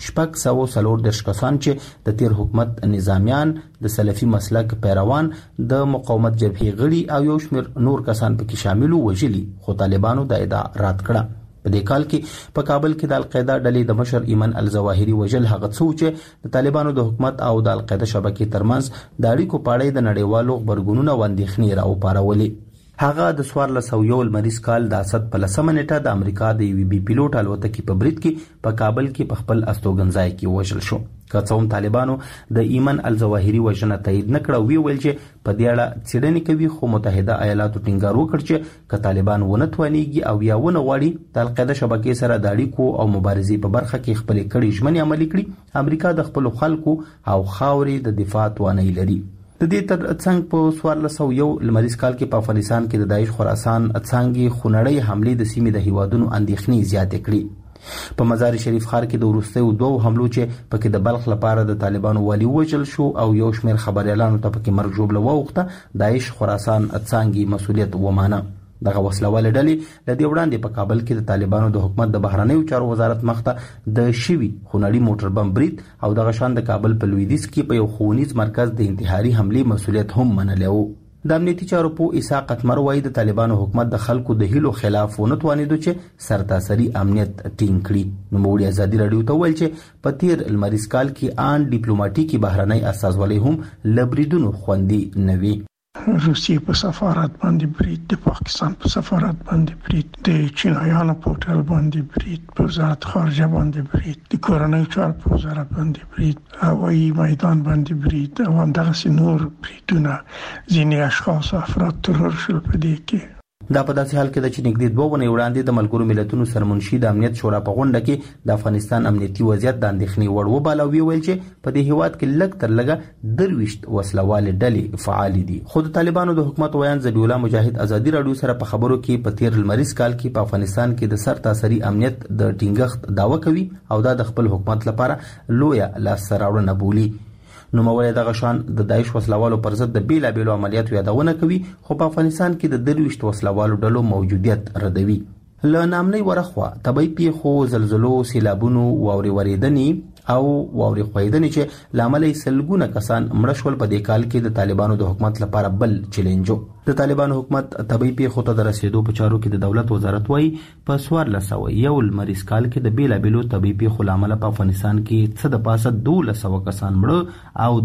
لږه 640 کسان چې د تیر حکومت نظامیان، د سلفي مسلک پیروان، د مقاومت جبهې غړي او یو شمېر نور کسان پکې شامل وژلي، خو طالبانو دا ادعا رد کړه. په دې کال کې په کابل کې د القاعده ډلې د مشر ایمن الظواهري وژل هغه څه چې د طالبانو د حکومت او د القاعده شبکې ترمنځ د اړیکو په اړه د نړیوالو خبرګونونو او اندېښنې راوپارولې. هغه د 1401 لمریز کال د اسد په 10 نیټه د امریکا د یو بي پیلوټ الوتکې په برید کې په کابل کې په خپل استوګنځای کې وژل شو. که څوم طالبانو د ایمن الظواهري وژنه تایید نکړه، ویل چې په دې اړه څېړنې کوي، خو متحده ایالاتو ټینګار وکړ چې که طالبان ونه توانېږي او یا ونه غواړي د القاعده شبکې سره د اړیکو او مبارزې په برخه کې خپل کړي ژمنې عملي کړي، امریکا د خپل خلکو او خاورې د دفاع توانایي لري. د دې ترڅنګ په 1401 لمریز کال کې په افغانستان کې د داعش خراسان څنګه خونړۍ حملې د سیمې د هیوادونو اندېښنې زیاتې کړې. په مزار شریف ښار کې د وروستیو 2 حملو چې پکې د بلخ لپاره د طالبانو والی وژل شو او یو شمېر خبريالانو ته پکې مرګ ژوبله واوښته، داعش خراسان څنګه مسؤلیت ومانه. دغه وسلواله ډلې د دې وړاندې په کابل کې د طالبانو د حکومت د بهرنیو چارو وزارت مخته د شوي خونړي موټر بم برید او دغه شان د کابل په لویدیځ کې په یو ښوونیز مرکز د انتحاري حملې مسؤلیت هم منلی و. د امنیتي چارو په اسحاق اتمر وایي د طالبانو حکومت د خلکو د هیلو خلاف ونه توانېدو چې سرتاسري امنیت ټینګ کړي. نوموړي ازادي راډیو ته ویل چې په تیر لمریز کال کې ان ډیپلوماټیکي بهرنۍ استازولۍ هم له بریدونو خوندي نه وي. روسیې په سفارت باندې برید، د پاکستان په سفارت باندې برید، د چینایانو په هوټل باندې برید، په وزارت خارجه باندې برید، د کورنۍ چارو په وزارت باندې برید، هوایي میدان باندې برید او همدغسې نور بریدونه. ځینې اشخاص او افراد ترور شول په دې کې. دا په داسې حال کې ده چې نږدې 2 ونې وړاندې د ملګرو ملتونو سرمنشي د امنیت شورا په غونډه کې د افغانستان امنیتي وضعیت د اندېښنې وړ وباله او ویل چې په دې هیواد کې لږ تر لږه 23 وسلوالې ډلې فعال دي. خو د طالبانو د حکومت ویان ذبیح الله مجاهد ازادي راډیو سره په خبرو کې په تیر لمریز کال کې په افغانستان کې د سرتاسري امنیت د ټینګښت دعوه کوي او دا د خپل حکومت لپاره لویه لاسته راوړنه بولي. نوموړی دغه شان د داعش وسلوالو پر ضد د بیلابیلو عملیاتو یادونه کوي، خو په افغانستان کې د 23 وسلوالو ډلو موجودیت ردوي. له نامنۍ ورخوا طبیعي پیښو، زلزلو، سیلابونو، واورې ورېدنې او واورې ښویدنې چې لامل یې سلګونه کسان مړه شول، په دې کال کې د طالبانو د حکومت لپاره بل چیلنج. د طالبانو حکومت طبیعي پیښو ته د رسیدو په چارو کې د دولت وزارت وایي په 1401 لمریز کال کې د بیلابیلو طبیعي پیښو لامل په افغانستان کې څه د پاسه 1200 کسان مړه او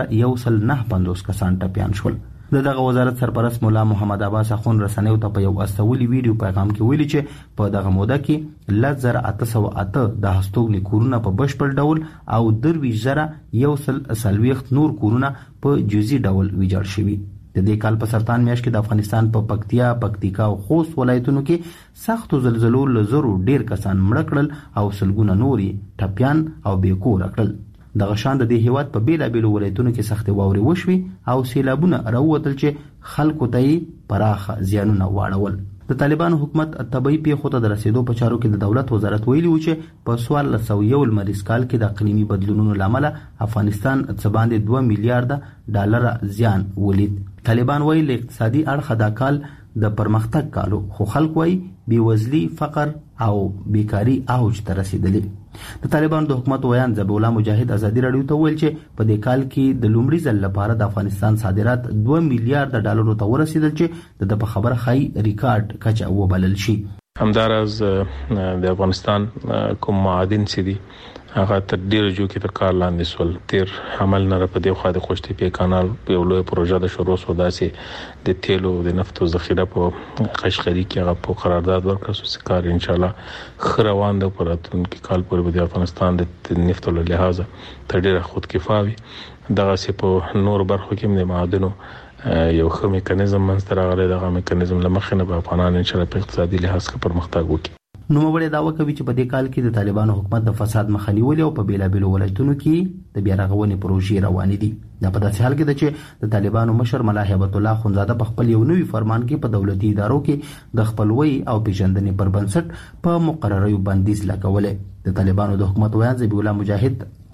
2159 کسان ټپیان شول. دغه وزارت سرپرست مولا محمد عباس اخون رسنیو ته په یو استولي ویډیو پیغام کې ویلي چې په دغه موده کې 1808 د هستوګنې کورونه په بشپړ ډول او 2140 نور کورونه په جزئي ډول ویجاړ شوي. د دې کال په سرطان میاشت کې د افغانستان په پکتیا، پکتیکا او خوست ولایتونو کې سختو زلزلو له زرو ډیر کسان مړه کړل او سلګونه نوري ټپیان او بې کوره کړل. دغه شان د دې هیواد په بیلابیلو ولایتونو کې سختې واورې وشوي او سیلابونه راووتل چې خلکو ته یې پراخه زیانونه واړول. د طالبانو حکومت طبیعي پیښو ته د رسیدو په چارو کې د دولت وزارت ویلي و چې په 1401 لمریز کال کې د اقلیمي بدلونونو لامل افغانستان څه باندې 2 میلیارډ ډالر زیان ولید. طالبان وایي له اقتصادي اړخه دا کال د پرمختګ کالو، خو خلک وایي بېوزلي، فقر او بیکاری اوج ته رسیدلی. د طالبانو د حکومت ویان ذبیح الله مجاهد ازادي راډیو ته ویل چې په دې کال کې د لومړي ځل لپاره د افغانستان صادرات 2 میلیارډ ډالرو ته ورسیدل چې د خبره خای ریکارډ کچه وبلل شي. همدارز د افغانستان کوم معادن چې دي هغه تر ډیره جو کې تر کار لاندې سول. تیر عمل نه په دې خوا د خوشتي په کانال په لوی پروژه د شروع سوداسي د تیلو د نفتو ذخیره په قشقری کې هغه په قرارداد ورکړ چې کار ان شاء الله خروان د پراتونکو کال پورې د افغانستان د نفتو له لحاظه تر ډیره خود کفایي. دغه سي په نور برخو کې د معادنو یو ښه میکانیزم منځته راغلی. دغه میکانیزم لمخې نه به افغانان ان شاء الله په اقتصادي لحاظ کې پرمختګ وکړي. نوموړی دعوه کوي چې په دې کال کې د طالبانو حکومت د فساد مخه نیولې او په بیلابیلو ولایتونو کې د بیا رغونې پروژې روانې دي. دا په داسې حال کې ده چې د طالبانو مشر ملا هیبت الله خونزاده په خپل یو نوي فرمان کې په دولتي ادارو کې د خپلوۍ او پیژندنې پر بنسټ په مقرریو بندیز لګولې. د طالبانو د حکومت ویان ذبیح الله مجاهد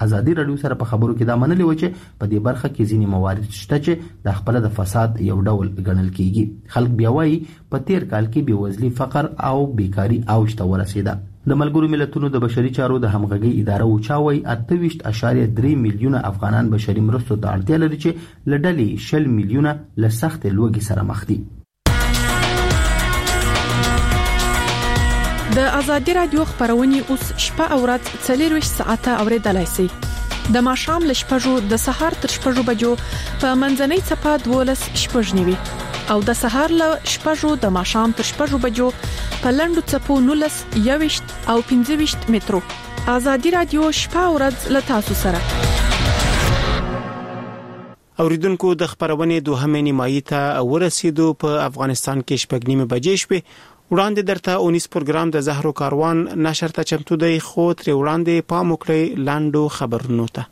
ازادي رادیو سره په خبرو کې دا منلي و چې په دې برخه کې ځینې موارد شته چې د خپل د فساد یو ډول ګڼل کیږي. خلک بیا وایي په تیر کال کې بېوزلي، فقر او بیکاری اوج ته ورسېده. د ملګرو ملتونو د بشري چارو د همغږي اداره اوچاوي 28.3 میلیونه افغانان بشري مرستو ته اړتیا لري چې لډلې 60 میلیونه له سخت لوږې سره مخ دي. د ازادي رادیو خبرونه اوس شپه او ورځ 24 ساعته اوریدلای شئ. د ماښام ل شپږو د سهار تر شپږو بجو په منځنۍ چپه 12 شپږ نیوي او د سهار ل شپږو د ماښام تر شپږو بجو په لندو چپو 19 21 او 25 مترو. ازادي رادیو شپه او ورځ ل تاسو سره. اوریدونکو د خبرونه دوهمه نیمایي ته ورسېدو. په افغانستان کې شپږ نیمه بجې شوه. وړاندې درته اونیس پروګرام د زهرو کاروان نشر ته چمتو دی، خو تر وړاندې پام وکړئ لاندو خبرونو ته.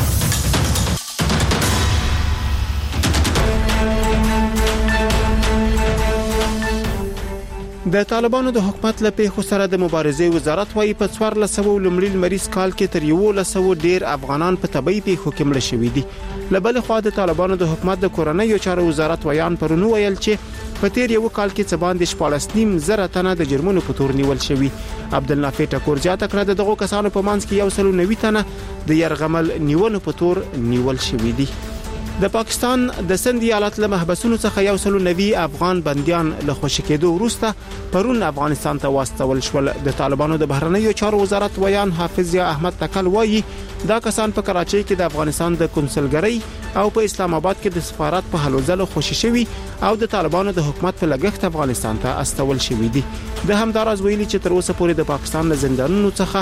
د طالبانو د حکومت له پیښو سره د مبارزې وزارت وايي په 1400 لومړي لمریز کال کې تر 1100 ډیر افغانان په طبي پیښو کې مړ شوي دي. لبل خو د طالبانو د حکومت د کورنۍ چارو وزارت ویان پرونو ویل چې په تیر یو کال کې څه باندې 14.5 تنه د جرمونو په تور نیول شوي. عبدالنافع ټکور زیاته کړه دغه کسانو په منځ کې 190 تنه د يرغمل نیولو په تور نیول شوي دي. د پاکستان د سند ایالت له محبسونو څخه 190 افغان بنديان له خوشی کېدو وروسته پرون افغانستان ته واستول شول. د طالبانو د بهرنیو چارو وزارت ویان حافظ یا احمد تکل وایي دا کسان په کراچۍ کې د افغانستان د کنسولګرۍ او په اسلام آباد کې د سفارت په هلو ځلو خوشی شوي او د طالبانو د حکومت په لګښت افغانستان ته استول شوي دي. د همداراز ویلي چې تر اوسه پورې د پاکستان له زندانونو څخه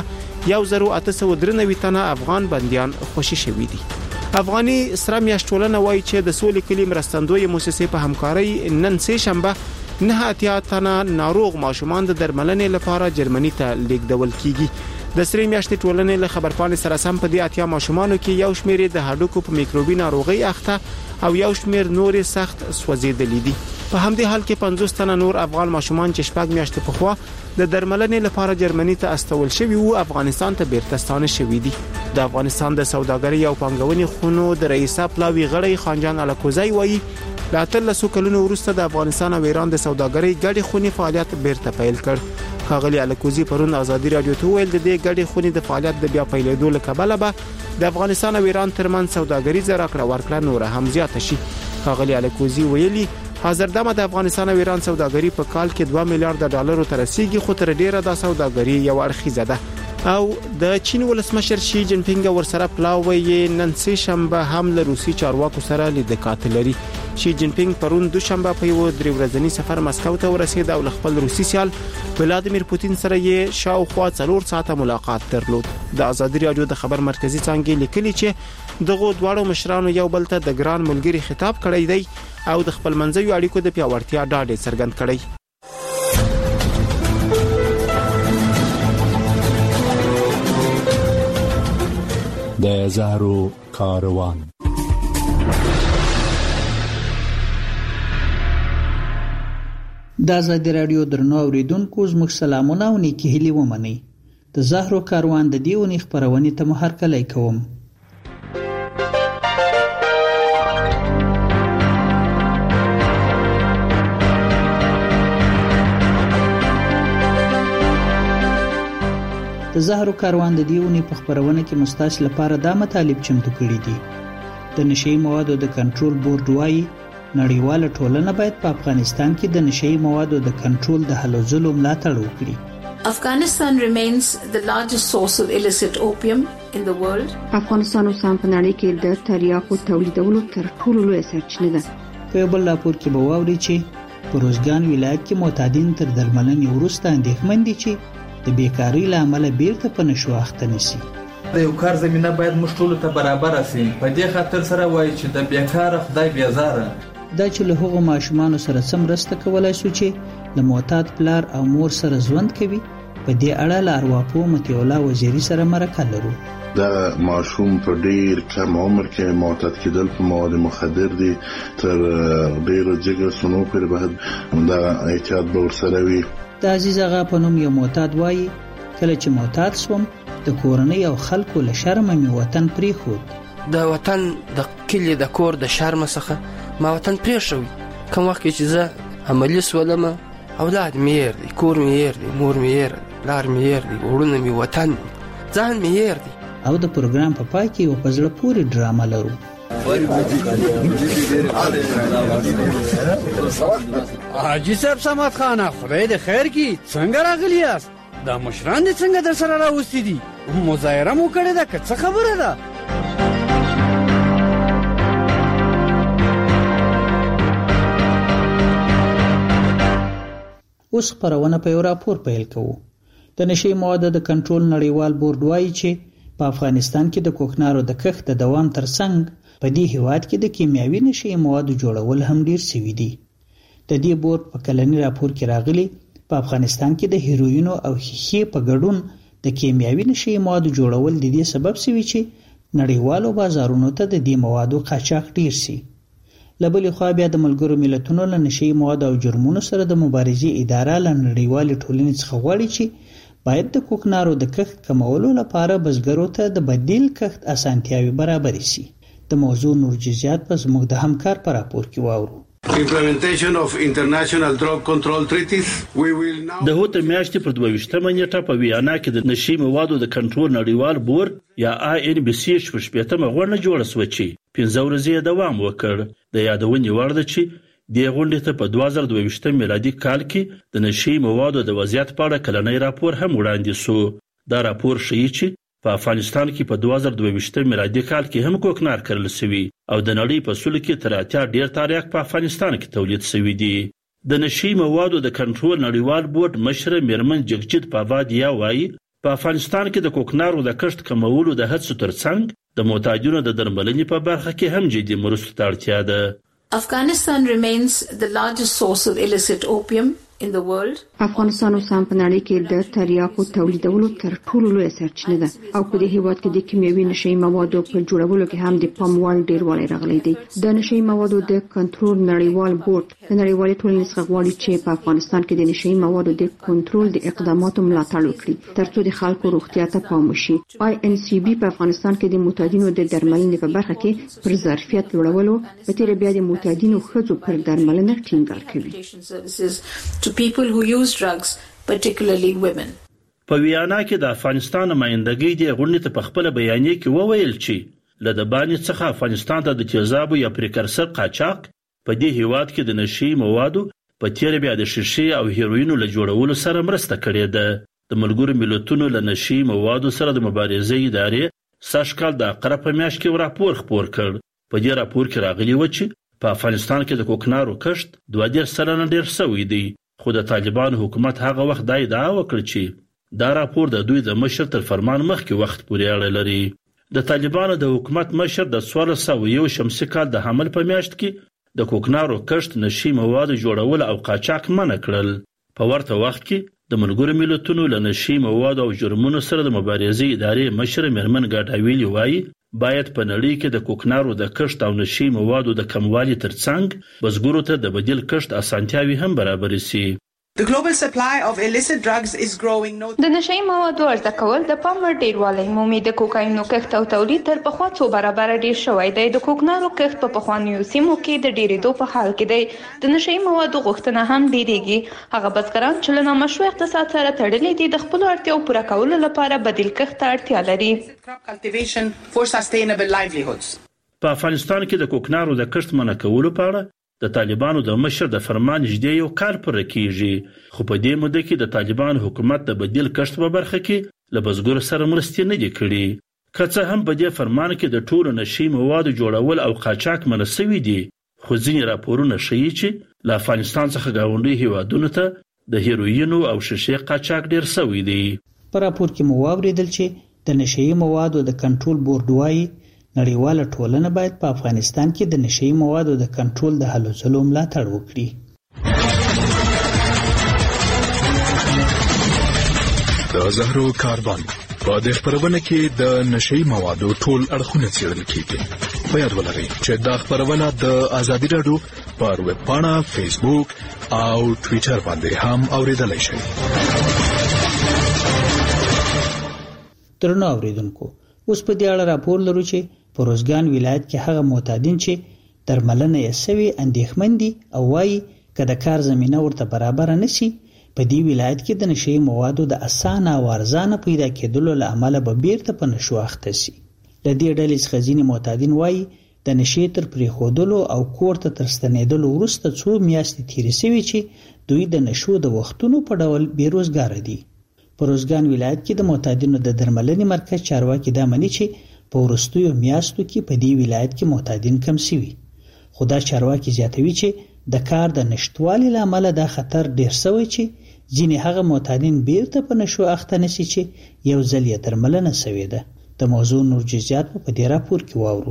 1893 تنه افغان بنديان خوشی شوي دي. افغاني سره میاشتولنه وایي چې د سولې کلی مرستندوی مؤسسې په همکارۍ نن سه شنبه 9 تنه ناروغ ماشومان د درملنې لپاره جرمني ته لیږدول کیږي. د سری میاشتې ټولنې له خبرپاڼې سره سم په دې اتیا ماشومانو کې یو شمېر د هډوکو په میکروبي ناروغي اخته او یو شمېر نورې سخت سوځېدلې دي. په همدې حال کې 50 تنه نور افغان ماشومان چې شپږ میاشتې پخوا د درملنې لپاره جرمني ته استول شوي وو افغانستان ته بیرته ستانه شوي دي. د افغانستان د سوداګرۍ او پانګونې خونو د رئیس پلاوی غړی خانجان الکوزی وایي لا تر لسو کلونو وروسته د افغانستان او ایران د سوداګرۍ ګډې خونې فعالیت بیرته پیل کړ. ښاغلي الکوزی پرون ازادي رادیو ته ویل د دې ګډې خونې د فعالیت د بیا پیلېدو له کبله به د افغانستان او ایران ترمنځ سوداګریزه راکړه ورکړه نور هم زیاته شي. ښاغلي الکوزی ویلي حاضر دمه د افغانستان او ایران سوداګري په کال کې 2 میلیارډ ډالر ته رسیدي، خو تر ډیره د سوداګري یو اړخیزه ده. او د چین ولسمشر شي جین پینګ ورسره پلاوی نن سه شنبه هم له روسي چارواکو سره لیدکات لري. شي جین پینګ پرون دوشنبه په یو درې ورځنی سفر مسکو ته ورسید او خپل روسي سیال ولادیمیر پوتین سره یې شاوخوا 4 ساعته ملاقات درلود. د ازادي رادیو د خبر مرکزی څنګه لیکلي چې دغه دواړو مشرانو یو بل ته د ګران ملګری خطاب کړی دی او د خپل منځوي اړیکو د پیاوړتیا ډاډ څرګند کړی. د زهرو کاروان د ازادي رادیو درنو اوریدونکو زموږ سلامونه او نیکی هیلې ومنئ. د زهرو کاروان د دیونی خبرونه ته محرکلای کوم. د زهرو کاروان د دیونی په خبرونه کې مستاس لپاره دا مطالب چمتو کړي دي. د نشئی موادو د کنټرول بورډ وايي نړیواله ټولنه باید په افغانستان کې د نشئی موادو د کنټرول د هلو ځلو ملاتړ وکړي. Afghanistan remains the largest source of illicit opium in the world. افغانستان اوس هم په نړۍ کې د تریاکو تولیدولو تر ټولو لوی سرچینه ده. په بل راپور کې به واوري چې په روزګان ولایت کې معتادین تر درملنې وروسته اندېښمن دي چې د بیکاری لامل بیرته په نشو اخته نشي. د یو کار زمينه باید موږ ټول ته برابر شي. په دې خاطر سره وایي چې د بیکار خدای بیزاره دا چې له هغو ماشومان سره سمرسته کولای شو چې د معتاد پلار او مور سره ژوند کوي. په دې اړه له ارواپو متي الله وزیری سره مرکه لرو. دا ماشوم په ډیر کم عمر کې معتاد کېدل په مواد مخدر دي تر ډیرو جګر سنو پر بعد دا احتیاط به ورسره وي. د عزیز آغا په نوم یو معتاد وایي کله چې معتاد شوم د کورنۍ او خلکو له شرمه مې وطن پریښود. د وطن د کلی د کور د شرمه څخه ما وطن پریښوي. کوم وخت چې زه عملي سولم اولاد مې هېر دي، کور مې هېر دی، مور مې هېر دی، پلار مې هېر دی، وروڼه مې، وطن مې، ځان مې هېر دی. او د پروګرام په پای کې یو په زړه پورې ډرامه لرو. حاجي صاحب صمد خانه، خدای دې خیر کړي، څنګه راغلی یاست؟ دا مشران دې څنګه در سره راوستي دي؟ مظاهره مو کړې ده که څه خبره ده؟ اوس خپرونه په یو راپور پیل کوو. د نشي موادو د کنټرول نړیوال بورډ وایي چې په افغانستان کې د کوکنارو د کښت د دوام ترڅنګ په دې هیواد کې د کیمیاوي نشي موادو جوړول هم ډیر شوي دي. د دې بورډ په کلنی راپور کې راغلي په افغانستان کې د هیروین او ښیښې په ګډون د کیمیاوي نشي موادو جوړول د دې سبب شوي چې نړیوالو بازارونو ته د دې موادو قاچاق ډیر شي. لبلې خوا بیا د ملګرو ملتونو له نشي موادو او جرمونو سره د مبارزې اداره له نړیوالې ټولنې څخه غواړي چې باید د کوکنارو د کښت کمولو لپاره بزګرو ته د بدیل کښت اسانتیاوي برابر شي. د موضوع نور جزئیات په زموږ د همکار په راپور کې واورو. Implementation of international drug control treaties. We will now د هوت میاشتې پر 22 نیټه په ویانا کې د نشي موادو د کنټرول نړیوال بورډ یا INBC شپږمه غونډه جوړه شوه چې 15 ورځې دوام وکړ. د یادونې وړ ده چې د غونډې ته په 2022 میلادي کال کې د نشي موادو د وضعیت په اړه کلنی راپور هم وړاندې شو. دا راپور ښیي چې په افغانستان کې په 2022 میلادي کال کې هم کوکنار کرل شوی او د نړۍ په سلو کې تر 80 ډیر تاریخ په افغانستان کې تولید شوی دی. د نشي موادو د کنټرول نړیوال بورډ مشر میرمن جگجیت پاوادیا وایي په افغانستان کې د کوکنارو د کښت کمولو د هڅو ترڅنګ د معتادینو د درملنې په برخه کې هم جدي مرستو ته اړتیا ده. Afghanistan remains the largest source of illicit opium in the world. افغانستان اوس هم په نړۍ کې د تریاکو تولیدولو تر ټولو لویه سرچینه ده او په دې هیواد کې د کیمیاوي نشي موادو په جوړولو کې هم د پام وړ ډیروالی راغلی دی. د نشي موادو د کنټرول نړیوال بورډ د نړیوالې ټولنې څخه غواړي چې په افغانستان کې د نشي موادو د کنټرول د اقداماتو ملاتړ وکړي ترڅو د خلکو روغتیا ته پام وشي. INCB په افغانستان کې د معتادینو د درملنې په برخه کې پر ظرفیت لوړولو په تیر بیا د معتادینو ښځو پر درملنه ټینګار کوي. To people who use drugs, particularly women. په ویانا کې د افغانستان نمائندګۍ د غونډې ته په خپل بیانیه کې وویل چې له د باندې څخه افغانستان ته د تیزابو یا پریکرسر قاچاق په دې هیواد کې د نشي موادو په تیر بیا د شیشې او هیروینو له جوړولو سره مرسته کړې ده. د ملګرو ملتونو له نشي موادو سره د مبارزې ادارې سږکال د اقرب په میاشت کې راپور خپور کړ. په دې راپور کې راغلي و چې په افغانستان کې د کوکنارو کښت 2% ډیر شوی دی. خو د طالبانو حکومت هغه وخت دا ادعا وکړه چې دا راپور د دوی د مشر تر فرمان مخکې وخت پورې اړه لري. د طالبانو د حکومت مشر د 1401 شمسي کال د حمل په میاشت کې د کوکنارو کښت نشي موادو جوړول او قاچاق منع کړل. په ورته وخت کې د ملګرو ملتونو له نشي موادو او جرمونو سره د مبارزې ادارې مشر میرمن ګاډاویلی وایي باید په نړۍ کې د کوکنارو د کښت او نشي موادو د کموالي ترڅنګ بزګرو ته د بدیل کښت اسانتیاوي هم برابر شي. The global supply of illicit drugs is growing. د نشي موادو عرضه کول د پام وړ ډیروالی مومي. د کوکاینو کښت او تولید تر پخوا څو برابر ډیر شوی دی. د کوکنارو کښت په پخوانیو سیمو کې د ډیرېدو په حال کې دی. د نشي موادو غوښتنه هم ډیریږي. هغه بزګران چې له نامشروع اقتصاد سره تړلي دي د خپل اړتیاو پوره کولو لپاره بدیل کښت ته اړتیا لري. په افغانستان کې د کوکنارو د کښت منع کولو په اړه د طالبانو د مشر د فرمان نږدې یو کال پوره کیږي. خو په دې موده کې د طالبانو حکومت د بدیل کښت په برخه کې له بزګرو سره مرستې نه دي کړي. که څه هم په دې فرمان کې د ټولو نشي موادو جوړول او قاچاق منع شوي دي، خو ځینې راپورونه ښیي چې له افغانستان څخه ګاونډي هیوادونو ته د هیروینو او شیشې قاچاق ډیر شوی دی. په راپور کې مو واوریدل چې د نشي موادو د کنټرول بورډ وایي نړیواله ټولنه باید په افغانستان کې د نشي موادو د کنټرول د هلو ځلو ملاتړ وکړي. د زهرو کاروان په دې خبرونه کې د نشي موادو ټول اړخونه څېړل کیږي. په یاد ولرئ چې دا خبرونه د ازادي راډیو پر ویب پاڼه، فیسبوک او ټوئیټر باندې هم اوریدلای شئ. درنو اوریدونکو اوس په دې اړه راپور لرو چې په روزګان ولایت کې هغه معتادین چې درملنه یې سوي اندېښمن دي او وایي که د کار زمینه ورته برابر نشي په دې ولایت کې د نشي موادو د اسانه او ارزانه پیدا کېدلو له امله به بیرته په نشو اخته شي. د دې ډلې څخه ځینې معتادین وایي د نشي تر پریښودلو او کور ته تر ستنېدلو وروسته 2 میاشتې تېرې شوي چې دوی د نشو د وختونو په ډول بیروزګاره دي. په روزګان ولایت کې د معتادینو د درملنې مرکز چارواکي دا مني چې په وروستیو میاشتو کې په دې ولایت کې معتادین کم شوي. خو دا چارواکي زیاتوي چې د کار د نشټوالي له امله دا خطر ډیر شوی چې ځینې هغه معتادین بیرته په نشو اخته نشي چې یو ځل یې درملنه شوې ده. د موضوع نور جزئیات په دې راپور کې واورو.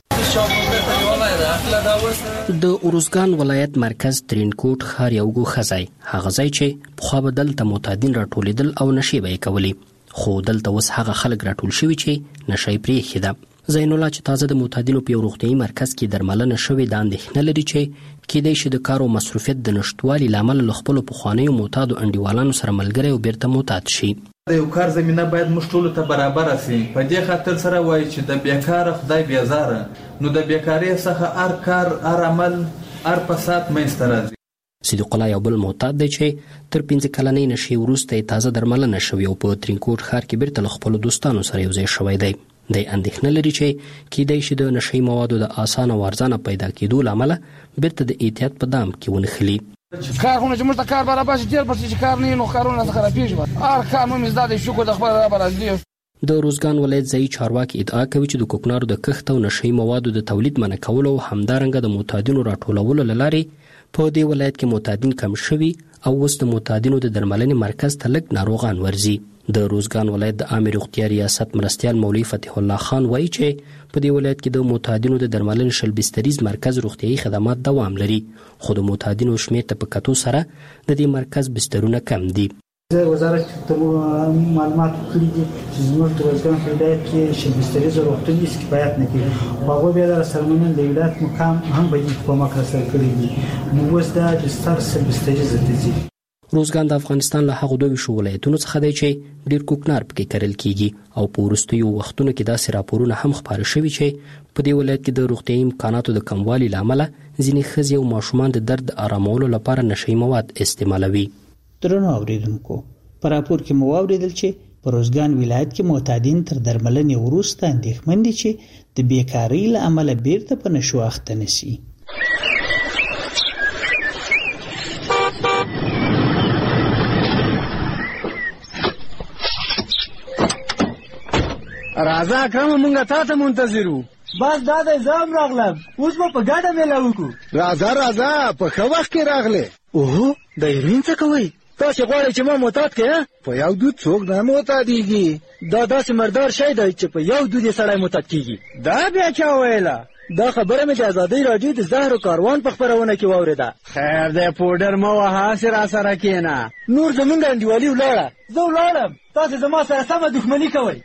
د اروزګان ولایت مرکز ترینکوټ ښار یو ګوښه ځای هغه ځای چې پخوا به دلته معتادین راټولېدل او نشې به یې کولې، خو دلته اوس هغه خلک راټول شوي چې نشه یې پرېښې ده. زین الله چې تازه د معتادینو په یو روغتیایي مرکز کې درملنه شوې دا اندېښنه لري چې کیدای شي د کار او مصروفیت د نشتوالي له امله له خپلو پخوانیو معتادو انډیوالانو سره ملګری او بیرته معتاد شي. د یو کار زمینه باید موږ ټولو ته برابر شي. په دې خاطر سره وایي چې د بیکاره خدای بیزاره، نو د بیکارۍ څخه هر کار، هر عمل، هر فساد منځته راځي. صدیق الله یو بل معتاد دی چې تر 15 کلنۍ نشې وروسته یې تازه درملنه شوې او په ترینکوټ ښار کې بیرته له خپلو دوستانو سره یو ځای شوی دی. د اندېښنه لري چې کیدای شي د نشي موادو د اسانه او ارزانه پیدا کېدو له امله بیرته د احتیاط په دام کې ونښلي. کارونه چې موږ ته کار برابر شي تیر پسې چې کار نه نو کارونه خرابېږي. هر کار مو مزدا د شکر د خپل برابر دی. د روزګان ولایت ځایي چارواکي ادعا کوي چې د کوکنارو د کښت او نشي موادو د تولید منع کولو او همدارنګه د معتادینو راټولولو له لارې په دې ولایت کې معتادین کم شوي او اوس د معتادینو د درملنې مرکز ته لږ ناروغان ورځي. د روزګان ولایت د عامه روغتیا ریاست مرستیال مولوي فتح الله خان وایي چې په دې ولایت کې د معتادینو د درملنې شل بستریز مرکز روغتیایي خدمات دوام لري، خو د معتادینو شمېر ته په کتو سره د دې مرکز بسترونه کم دي. وزارت ته معلومات کړي دي چې زموږ د روزګان ولایت کې شل بستریز روغتوني هیڅ کفایت نه کوي. هغوی بیا د سرمنن د ولایت مقام هم به یې کومک راسره کړی دي. نو اوس دا بستر شل بستریز دي. روزګان د افغانستان له هغو 22 ولایتونو څخه دی چې ډیر کوکنار پکې کرل کیږي او په وروستیو وختونو کې داسې راپورونه هم خپاره شوي چې په دې ولایت کې د روغتیایي امکاناتو د کموالي له امله ځینې ښځې او ماشومان د درد آرامولو لپاره نشي مواد استعمالوي. درنو اوریدونکو په راپور کې مو واوریدل چې په روزګان ولایت کې معتادین تر درملنې وروسته اندېښمن دي چې د بیکارۍ له امله بیرته په نشو اخته نشي. راځه اکرم مونږه تاسو منتظرو. بس دا د ځام راغلم، اوس په ګډه میله وکړو. راځه په ښه وخت کې راغله. اوه د هیروین څه کوئ؟ تاسو غواړئ چې ما معتاد کړئ؟ په یو دود څوک نه معتادیږي. دا داسې مردار شی دی چې په یو دود یې سړی معتاد کیږي. دا بیا چا ویله؟ دا خبره مې د ازادۍ راډیو د زهرو کاروان په خپرونه کې واورېده. خیر دی پوډر مه وهه، هسې راسره کښېنه. نور زمونږ انډیوالي ولاړه، زه ولاړم، تاسو زما سره سمه دښمني کوئ.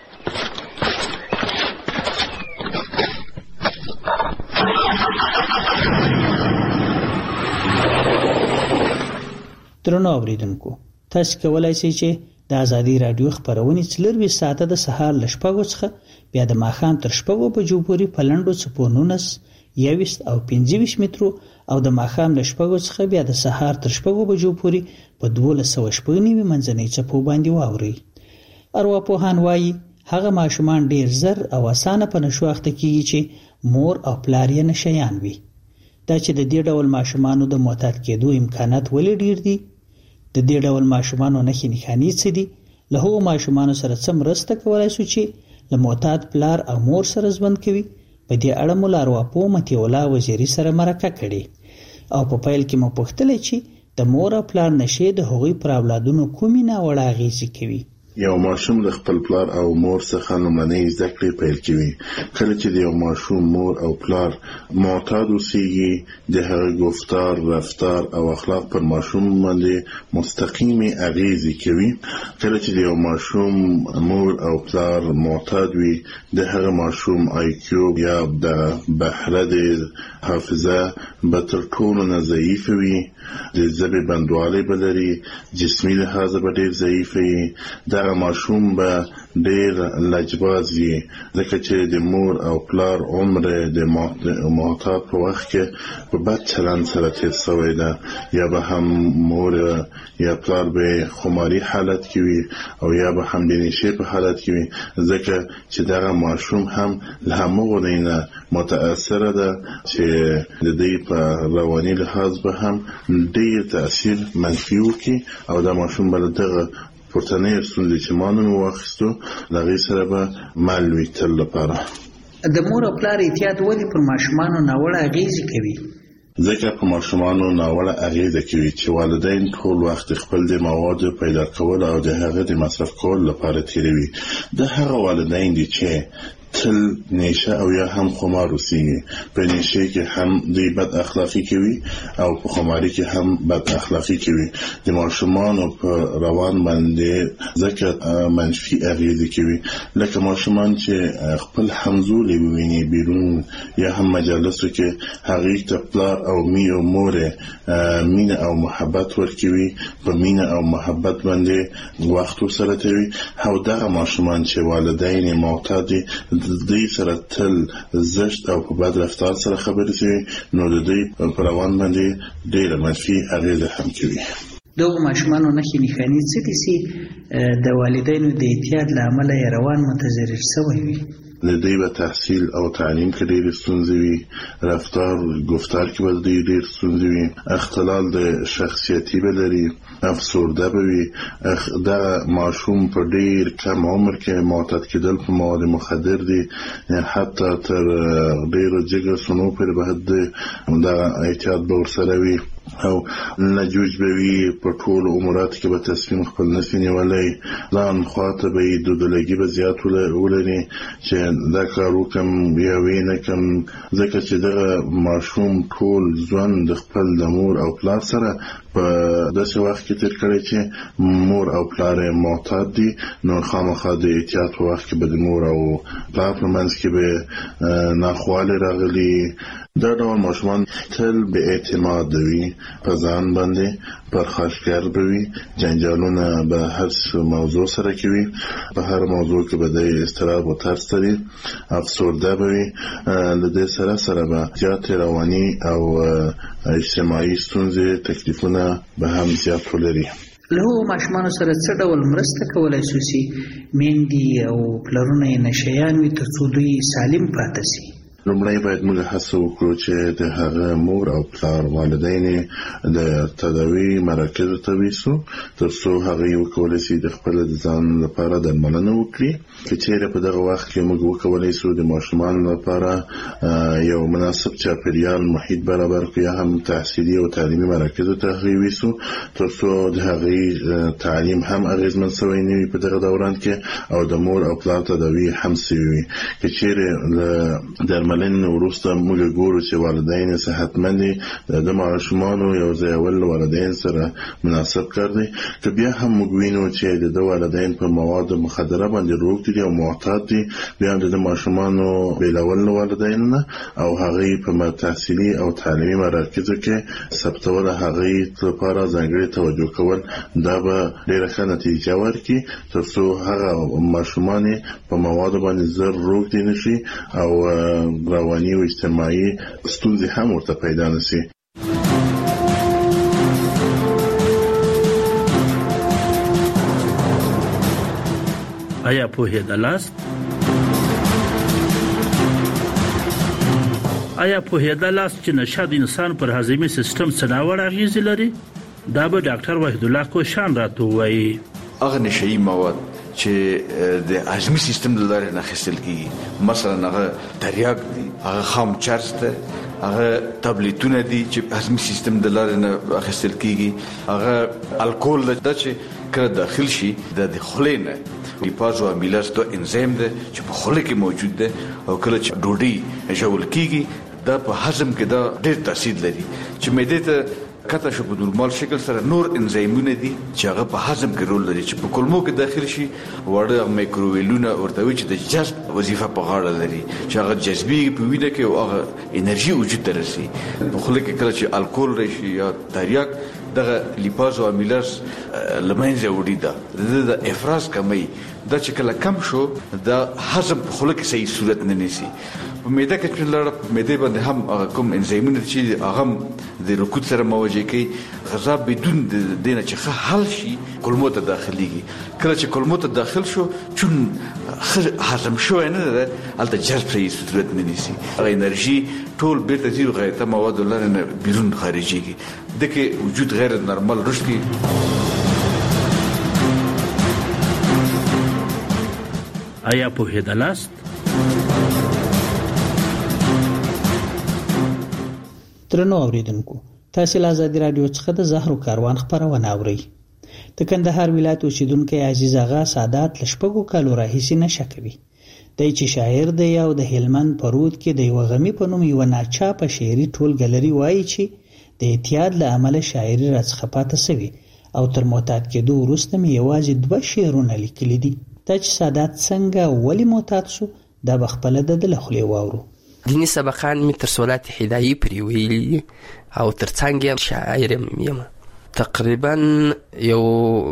درنو اوریدونکو تاسو کولای شئ چې د ازادي رادیو خبرونه 24 ساعته د سهار ل 6 څخه بیا د ماښام تر 6 بجو پورې په لنډو څپونونس 21 او 25 مترو او د ماښام ل 6 څخه بیا د سهار تر 6 بجو پورې په 1290 منځنۍ څپو باندې واوري. ارواپوهان وایي هغه ماشومان ډیر زر او اسانه په نشو اخته کیږي چې مور او پلار یې نشيان وي. دا چې د دې ډول ماشومانو د معتاد کېدو امکانات ولې ډیر دي، د دې ډول ماشومانو نښې نښانې څه دي، له هغو ماشومانو سره څه مرسته کولای شو چې له معتاد پلار او مور سره ژوند کوي. په دې اړه مو له ارواپوه مطیع الله وزیري سره مرکه کړې او په پیل کې مو پوښتلې چې د مور او پلار نشې د هغوی پر اولادونو کومې ناوړه اغېزې کوي. یو ماشوم د خپل پلار او مور څخه لومړنۍ زده کړې پیل کوي. کله چې د یو ماشوم مور او پلار معتاد اوسېږي، د هغه گفتار، رفتار او اخلاق پر ماشوم باندې مستقیمې اغېزې کوي. کله چې د یو ماشوم مور او پلار معتاد وي، د هغه ماشوم IQ یا د بهره د حافظه به تر ټولو نه ضعیف وي، د ژبې بندوالی به لري، جسمي لحاظ به ډېر ضعیف وي. دغه ماشوم به ډیر لجباز وي، ځکه چې د مور او پلار عمر د معتاد په وخت کې په بد چلند سره تیر شوی ده، یا به هم مور یا پلار به خماري حالت کې وي او یا به هم د نشې په حالت کې وي، ځکه چې دغه ماشوم هم له همغو نه متاثره ده چې د دې په رواني لحاظ به هم ډیر تاثیر منفي وکړي او دا ماشوم به دغه پورتنۍ ستونزې چې ما نن واخیستو له هغې سره به مل وي تل لپاره. د مور او پلار احتیاط ولې پر ماشومانو ناوړه اغېزې کوي؟ ځکه په ماشومانو ناوړه اغېزه کوي چې والدین ټول وخت خپل د موادو پیدا کول او د هغه د مصرف کول لپاره تیروي. د هغه والدین دي چې تل نشه او یا هم خمار اوسېږي، په نشه کې هم دوی بد اخلاقی کوي او په خماري کې هم بد اخلاقی کوي. د ماشومانو په روان باندې ځکه منفي اغېزې کوي، لکه ماشومان چې خپل همزولي وویني بیرون یا هم مجالسو کې هغې ته پلار او مور مینه او محبت ورکوي، په مینه او محبت باندې وخت ورسره تېروي، او دغه ماشومان چې والدین معتاد دي د دوی سره تل زشت او په بد رفتار سره خبرې کوي، نو د دوی په روان باندې ډېره منفي اغېزه هم کوي. دغو ماشومانو نښې نښانې څه دي چې د والدینو د احتیاط له امله یې روان متضرر شوی وي؟ د دوی به تحصیل او تعلیم کې ډېرې ستونزې وي، رفتار گفتار کې به دوی ډېر ستونزې وي، اختلال د شخصیتي به لري، افسرده به وي. دغه ماشوم په ډېر کم عمر کې معتاد کېدل په مواد مخدر دي، حتی تر ډېرو جګر سنو پورې به دغه احتیاط به ورسره وي او لجوج به وي. په ټول امورات کې به تصمیم خپل نشي نیولی، ځان خواته به یې دودلګي به زیات ولري چې دا کار وکم یا وینه کم، ځکه چې دغه ماشوم ټول ژوند د خپل د مور او پلار سره په داسې وخت کې تیر کړی چې مور او پلار معتاد دي، نو خامخا د احتیاط په وخت کې به د مور او پلار په منځ کې به ناخوالې راغلي. دا ډول ماشومان تل به اعتماد وي په ځان باندې، پرخاشګر به وي، جنجالونه به هر موضوع سره کوي، په هر موضوع کې به د اضطراب او ترس لري، افسرده به وي. له دې سره سره به زیاتې رواني او اجتماعي ستونزې تکلیفونه به هم زیات ولري. له هغو ماشومانو سره څه ډول مرسته کولی شو چې میندې او پلرونه یې نشیان وي تر څو دوی سالم پاتې شي؟ لومړی باید موږ هڅه وکړو چې د هغه مور او پلار والدین د تداوی مراکزو ته ویسو تر څو هغه وکولی شي د خپل ځان لپاره درملنه وکړي. که چیرې په دغه وخت کې موږ وکولی شو د ماشومانو لپاره یو مناسب چاپیریال محیط برابر کړو یا هم تحصیلي او تعلیمي مراکزو ته هغه ویسو تر څو د هغې تعلیم هم اغېزمن شوی نه وي په دغه دوران کې او د مور او پلار تداوی هم شوی وي. که چیرې درملنې وروسته موږ ګورو چې والدین صحتمند دي، د ماشومانو یو ځای اول والدین سره مناسب کار دی. که بیا هم موږ وینو چې د والدین په مواد مخدره باندې روږدي دي او معتاد دي، بیا هم د ماشومانو بیلول والدین نه او هغې په تحصیلي او تعلیمي مراکزو کې ثبتول، هغې لپاره ځانګړې توجه کول، دا به ډېره ښه نتیجه ورکړي تر څو هغه ماشومان په موادو باندې زر روږدي نه شي او رواني او اجتماعي ستونزې هم ورته پیدا نشي. آیا پوهېدلاست چې نشه د انسان پر هضمي سیستم څه ناوړه اغېزې لري؟ دا به ډاکټر وحید الله کوشان راته ووایي. هغه نشهیي مواد چې د هضمي سیستم د لارې نه اخیستل کېږي، مثلا هغه تریاک دي، هغه خام چرس ده، هغه تابلیتونه دي چې هضمي سیستم د لارې نه اخیستل کېږي، هغه الکول ده چې کله داخل شي د خولې نه لیپاز او امیلاز ته انزیم ده چې په خوله کې موجود ده او کله چې ډوډۍ ژوول کېږي دا په هضم کې دا ډېر تاثیر لري چې معدې ته کته شو په نورمال شکل سره نور انزایمونه دي چې هغه په هضم کې رول لري چې په کولمو کې داخل شي وړه مایکروویلونه ورته وي چې د جذب وظیفه په غاړه لري چې هغه جذبي په وینه کې او هغه انرژي وجود ته رسي په خوله کې کله چې الکول راشي یا تریاک دغه لیپاز او امیلاز لمنځه وړي دا د افراز کمی دا چې کله کم شو دا هضم په خوله کې صحیح صورت نه نیسي په معده کې چې لړ په معده باندې هم کوم انزایمونه چې هغه د رکود سره مواجه کوي غذا بدون د دینه چې حل شي کولمو ته داخليږي کله چې کولمو ته داخل شو چون هضم شو نه ده البته جذب صحیح صورت نه نیسي هغه انرژي ټول بیرته زیرو غیرته مواد لرنه بیرون خارجيږي دغه وجود غیر نورمال رشد کی آیا په هدلاست ترنو اوریدونکو تاسو له آزادي رادیو څخه د زهرو کاروان خبرونه اورئ د کندهار ولایت اوسیدونکو عزیز آغا سادات لشپګو کالو راهیسي نشه کوي د چې شاعر دی او د هلمند پرود کې د یو غمی په نوم یو ناچاپه شعري ټول ګلري وایي چې د اعتیاد له عمله شاعري راڅخه پاتې سوي او تر معتاد کېدو وروسته مې یوازې 2 شعرونه لیکلي دي دا چې سادات څنګه ولی معتاد شو دا بخپله د لخلې واورو دینی سبقان می تر سولات هدایي پری ویلي او تر څنګه شاعر یم تقریبا یو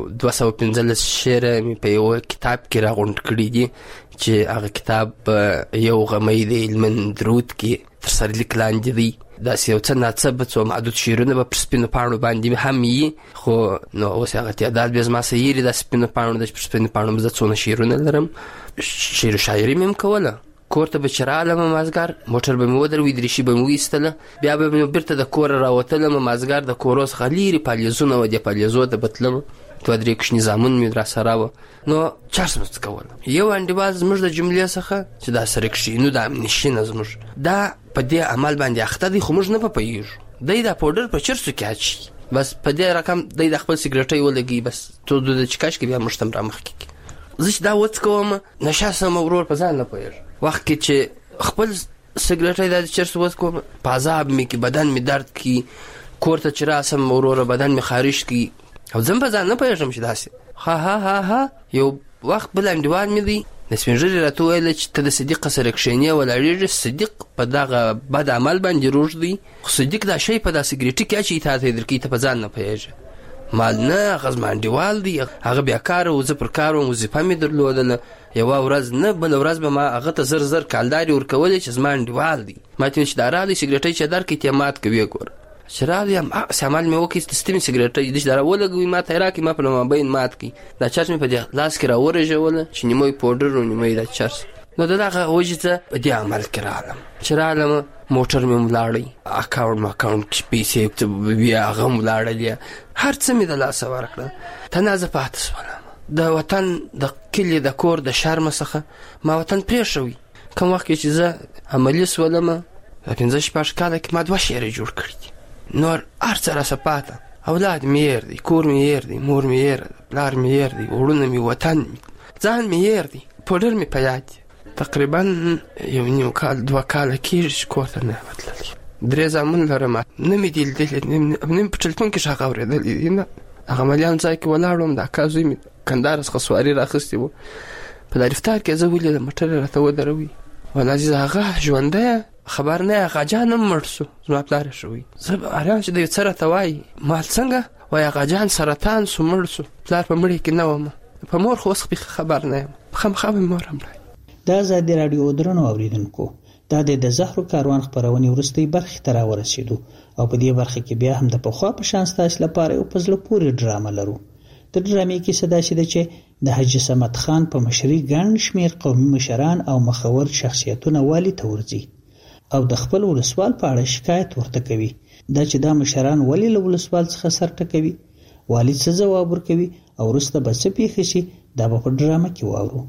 215 شعر می په یو کتاب کې راغونډ کړی دي چې هغه کتاب یو غمی دی علمن درود کې تر سره لیکلان دي دا یو څه ناڅه څو محدود شعرونه په سپینو پاڼو باندې هم یي خو نو اوس هغه تعداد به زما سیری د سپینو پاڼو د سپینو پاڼو مزه څونه شعرونه لرم شعر شاعري مم کوله کورته به چرالم مازګر موټر به مو در وی درشي به مو ایستله بیا به مې بیرته د کور راوتلم مازګر د کوروس خلیری پالیزونه و د پالیزو د بتلم تو درې کښ نظامون مې در سره و نو چارسمت کول یو انډیواز موږ د جملې څخه چې دا سره کښ نو د نشینه زموږ دا په دې عمل باندې اخته دي خو موږ نه پېږو دای دا پودر په چرسو کې اچي بس په دې رقم دای د خپل سیګریټي ولګي بس ته د چکاش کې بیا مشتم را مخ کې زه دا وڅ کوم نشه سم ورور په ځان نه پېږ وخت کې چې خپل سیګریټي د چرسو وڅ کوم پازاب می کې بدن می درد کی کورته چې راسم ورور بدن می خارج کی او زم په ځان نه پېږم چې داسې ها یو وخت بل انډیوال می دی نسمنجری راته ویل چې ته د صدیق سره کښینې ولاړېږې صدیق په دغه بد عمل باندې روږ دی خو صدیق دا شی په دا سیګریټي کې اچي اطاعت یې درکوي ته په ځان نه پوهېږې مال نه هغه زما انډیوال دی هغه بیکاره و زه پر کار وم وظیفه مې درلودله یوه ورځ نه بله ورځ به ما هغه ته زر کالدارې ورکولې چې زما انډیوال دی ما ته چې دا راغلی سیګریټۍ چې درکړي ته مات کوي ګوره چې راغلی عمل مې وکړي د ستیمې سیګریټۍ داسې دا راولګوي ما ته یې راکړي ما په لمابین مات کړي دا چرس مې په دې لاس کې راورژوله چې نیمه یې پوډر و نیمه یې دا چرس نو د دغه وجې ته په دې عمل کې راغلم چې راغلم موټر مې ولاړی اکاونټ کې پیسې بیا هغه هم ولاړلې هر څه مې د لاسه ورکړل تنازه پاتې شولم د وطن د کلي د کور د شرمه څخه ما وطن پرېښوي کوم وخت کې چې زه عملي شولم په 15 کاله کې ما 2 شعرې جوړ کړي دي نور هر څه راسه پاته اولاد مې هېر دی کور مې هېر دی مور مې هېر دی پلار مې هېر دی وړونه مې وطن ځان مې هېر دی پوډر مې په یاد دی تقریبا یو نیم کال 2 کاله کېږي چې کور ته نه وتللی 3 زامن لرم نه مې دي لیدلي نه په ټلیفون کې غږ اورېدلی دي نه هغه عملیان ځای کې ولاړ وم د اکا زوی مې کندهار څخه سواري راخیستې وه په دا رفتار کې زه ولیدم موټر یې راته ودروي ولا عزیز هغه ژوندی خبر نه هغه جان هم مړ شو زما پلار یې شوی زه حیران چې د یو څه راته وایي مال څنګه وایي هغه جان سرطان شو مړ شو پلار په مړي کې نه وم په مور خو اوس خبر نه یم خامخا به مې مور هم رایي د ازادي راډیو درنو اوریدونکو دا د زهرو کاروان خپرونې وروستۍ برخې ته راورسېدو او په دې برخه کې بیا هم د پخوا په شان ستاسو لپاره یو په زړه پورې ډرامه لرو د ډرامې کیسه داسې ده چې د حاجي صمد خان په مشرۍ ګڼ شمېر قومي مشران او مخور شخصیتونه والي ته ورځي او د خپل ولسوال په اړه شکایت ورته کوي دا چې دا مشران ولې له ولسوال څخه سر ټکوي والي څه ځواب ورکوي او وروسته به څه پیښې شي دا به په ډرامه کې واورو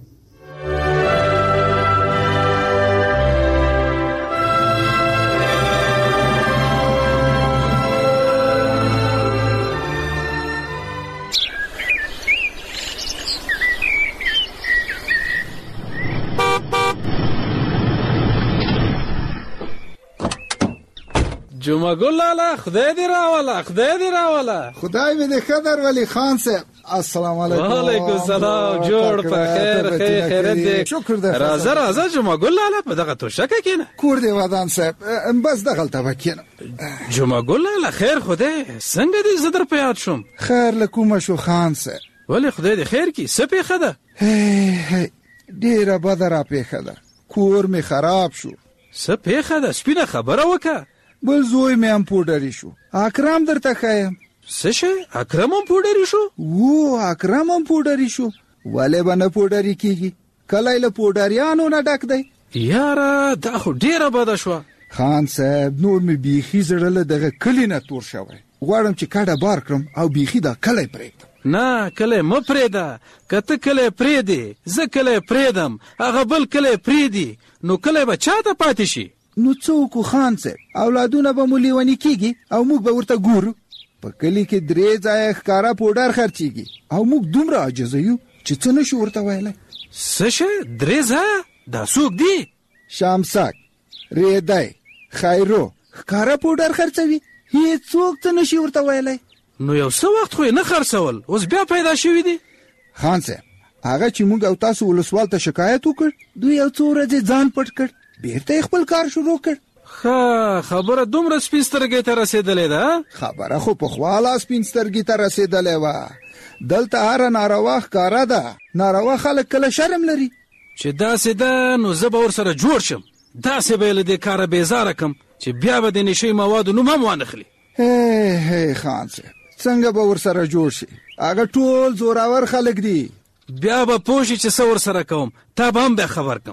جمعه ګل لاله خدای دې راوله خدای مې دې خدر ولی خان صاحب السلام علیکم. وعلیکم السلام. جوړ په خیر خیرت دې. شکر دې. راځه جمعه ګل لاله په دغه توشکه کېنه. کور دې ودان صاحب بس دغلته وکینه. جمعه ګل لاله خیر خدای څنګه دې زدر په یاد شوم. خیر لکومه شو خان صاحب. ولی خدای دې خیر کی څه پیښه ده؟ ډیره بده را پیښه ده. کور می خراب شو. څه پیښه ده؟ سپینه خبره وکړه. بل زوی مې هم پوډری شو. اکرم درته ښیم. څه شي؟ اکرم هم پوډری شو؟ اکرم هم پوډری شو. ولې به نه پوډری کیږي؟ کلی له پوډریانو نه ډک دی. یاره دا خو ډیره بده شوه. خان صاحب نور مې بیخي زړه له دغه کلي نه تور شوی. غواړم چې کډه بار کړم او بیخي دا کلی پرېږدم. نه کله مه پرېږده. که ته کلی پرېږدې زه کلی پرېږدم هغه بل کلی پرېږدي نو کلی به چاته پاتې شي؟ نو څه وکړو خان صاحب؟ اولادونه به مو لیوني کېږي او موږ به ورته ګورو. په کلي کې 3 ځایه ښکاره پوډر خرڅېږي او موږ دومره عاجزه یو چې څه نشو ورته ویلی. څه شی 3 ځایه؟ دا څوک دي؟ شامسک، ریدی، خیرو ښکاره پوډر خرڅوي. هېڅوک څه نشي ورته ویلی. نو یو څه وخت خو یې نه خرڅول اوس بیا پیدا شوي دي. خان صاحب هغه چې موږ او تاسو ولسوال ته شکایت وکړ دوی یو څو ورځې ځان پټ کړ بیرته خپل کار شروع کړ. خبره دومره سپین سترګې ته رسېدلې ده؟ خبره خو پخوا لا سپین سترګې ته رسېدلې وه. دلته هره ناروا ښکاره ده. ناروا خلک کله شرم لري. چې داسې ده نو زه به ورسره جوړ شم. داسې به یې له دې کاره بیزاره کړم چې بیا به د نشې موادو نوم هم وانخلي. هی خان صاحب څنګه به ورسره جوړ شي؟ هغه ټول زوراور خلک دي. بیا به پوه شي چې څه ورسره کوم. تا به هم بیا خبر کړم.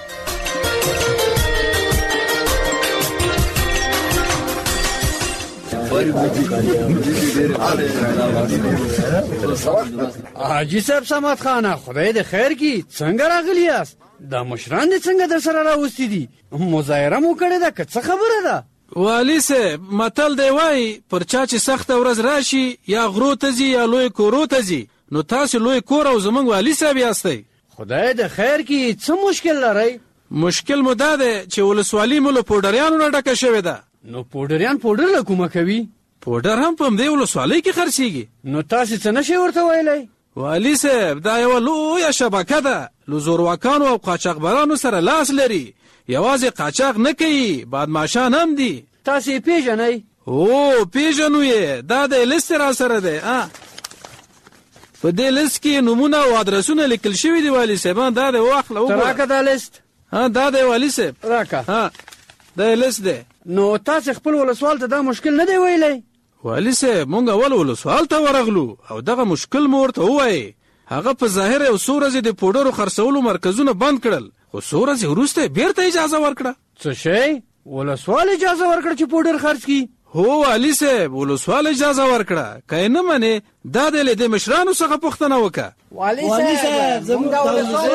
حاجی صاحب سمت خانه خدای دې خیر کی څنګه راغلی یاست؟ دا مشران دې څنګه در سره راوستي دي؟ مظاهره مو کړې ده که څه خبره ده؟ والی صاحب متل دی وایي پر چا چې سخته ورځ راشي یا غرو ته ځي یا لوی کورو ته ځي. نو تاسو لوی کور او زمونږ والی صاحب یاستئ. خدای دې خیر کی څه مشکل لرئ؟ مشکل مو دا دی چې ولسوالي مو له پوډریانو نه ډکه شوې ده. نو پوډریان پوډر له کومه کوي؟ پوډر هم په همدې ولسوالۍ کې خرڅېږي. نو تاسې څه نشئ ورته ویلی؟ والي صاحب دا یوه لویه شبکه ده. له زورواکانو او قاچاقبرانو سره لاس لري. یوازې قاچاق نه کوي بادماشان هم دي. تاسې یې پیژنئ؟ پیژنو یې. دا د لیست را سره دی. په دې لیست کې نومونه او ادرسونه لیکل شوي دي والي صاحب. دا دی واخله وګوره. ته راکه دا لیست. دا دی والي صاحب راکه. دا لیست دی. نو تاسې خپل ولسوال ته دا مشکل نه دی ویلی؟ والي صاحب مونږ اول ولسوال ته ورغلو او دغه مشکل مو ورته ووایي. هغه په ظاهر یو څو ورځې د پوډرو خرڅولو مرکزونه بند کړل خو څو ورځې وروسته بیرته اجازه ورکړه. څه شی؟ ولسوال اجازه ورکړه چې پوډر خرڅ کړي؟ هو والي صاحب ولسوال اجازه ورکړه. که یې نه منې دا دی له دې مشرانو څخه پوښتنه وکړه. والي صاحب زموږ د ولسوال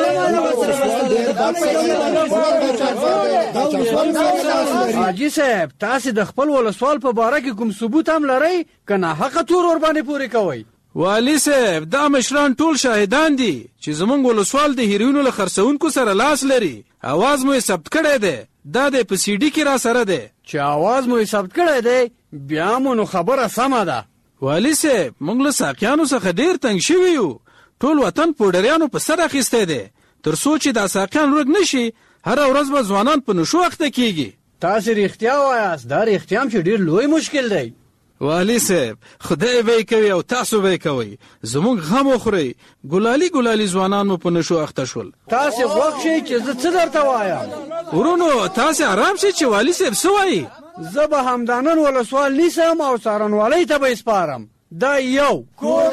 حاجي صاحب تاسې د خپل ولسوال په باره کې کوم ثبوت هم لرئ که ناحقه تور ورباندې پورې کوئ؟ والي صاحب دا مشران ټول شاهدان دي چې زمونږ ولسوال د هیروینو له خرڅونکو سره لاس لري. اواز مو یې ثبت کړی دی. دا د په سی ډي کې را سره دی. چې اواز مو یې ثبت کړی دی بیا مو نو خبره سمه ده. والي صاحب موږ له ساقیانو څخه ډېر تنګ شوي یو. ټول وطن پوډریانو په سر اخیستی دی. تر څو چې دا ساقیان ورک نه شي هره ورځ به ځوانان په نشو اخته کېږي. تاسې رښتیا وایاست. دا رښتیا هم چې ډېر لوی مشکل دی. والي صاحب خدای به یې کوي او تاسو به یې کوئ. زموږ غم وخورئ. ګلالي ځوانان مو په نشو اخته شول. تاسې خوښ شئ چې زه څه درته وایم؟ ورونو تاسې آرام شئ چې والي صاحب څه وایي. زه به همدانن ولسوال نیسم او څارنوالۍ ته به یې سپارم. دا یو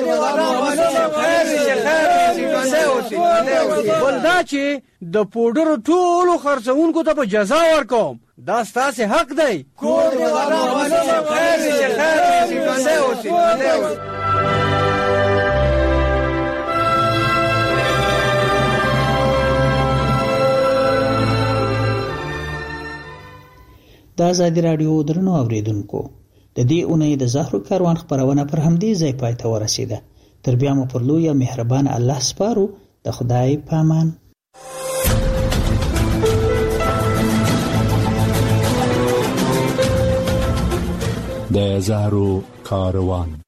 بل دا چې د پوډرو ټولو خرڅونکو ته به جزا ورکوم. دا ستاسې حق دی. د ازادي راډیو درنو اوریدونکو د دې اونۍ د زهرو کاروان خبرونه پر همدې ځای پای ته ورسیده. تر بیا مو پر لوی مهربان الله سپارو. د خدای پامان. د زهرو کاروان.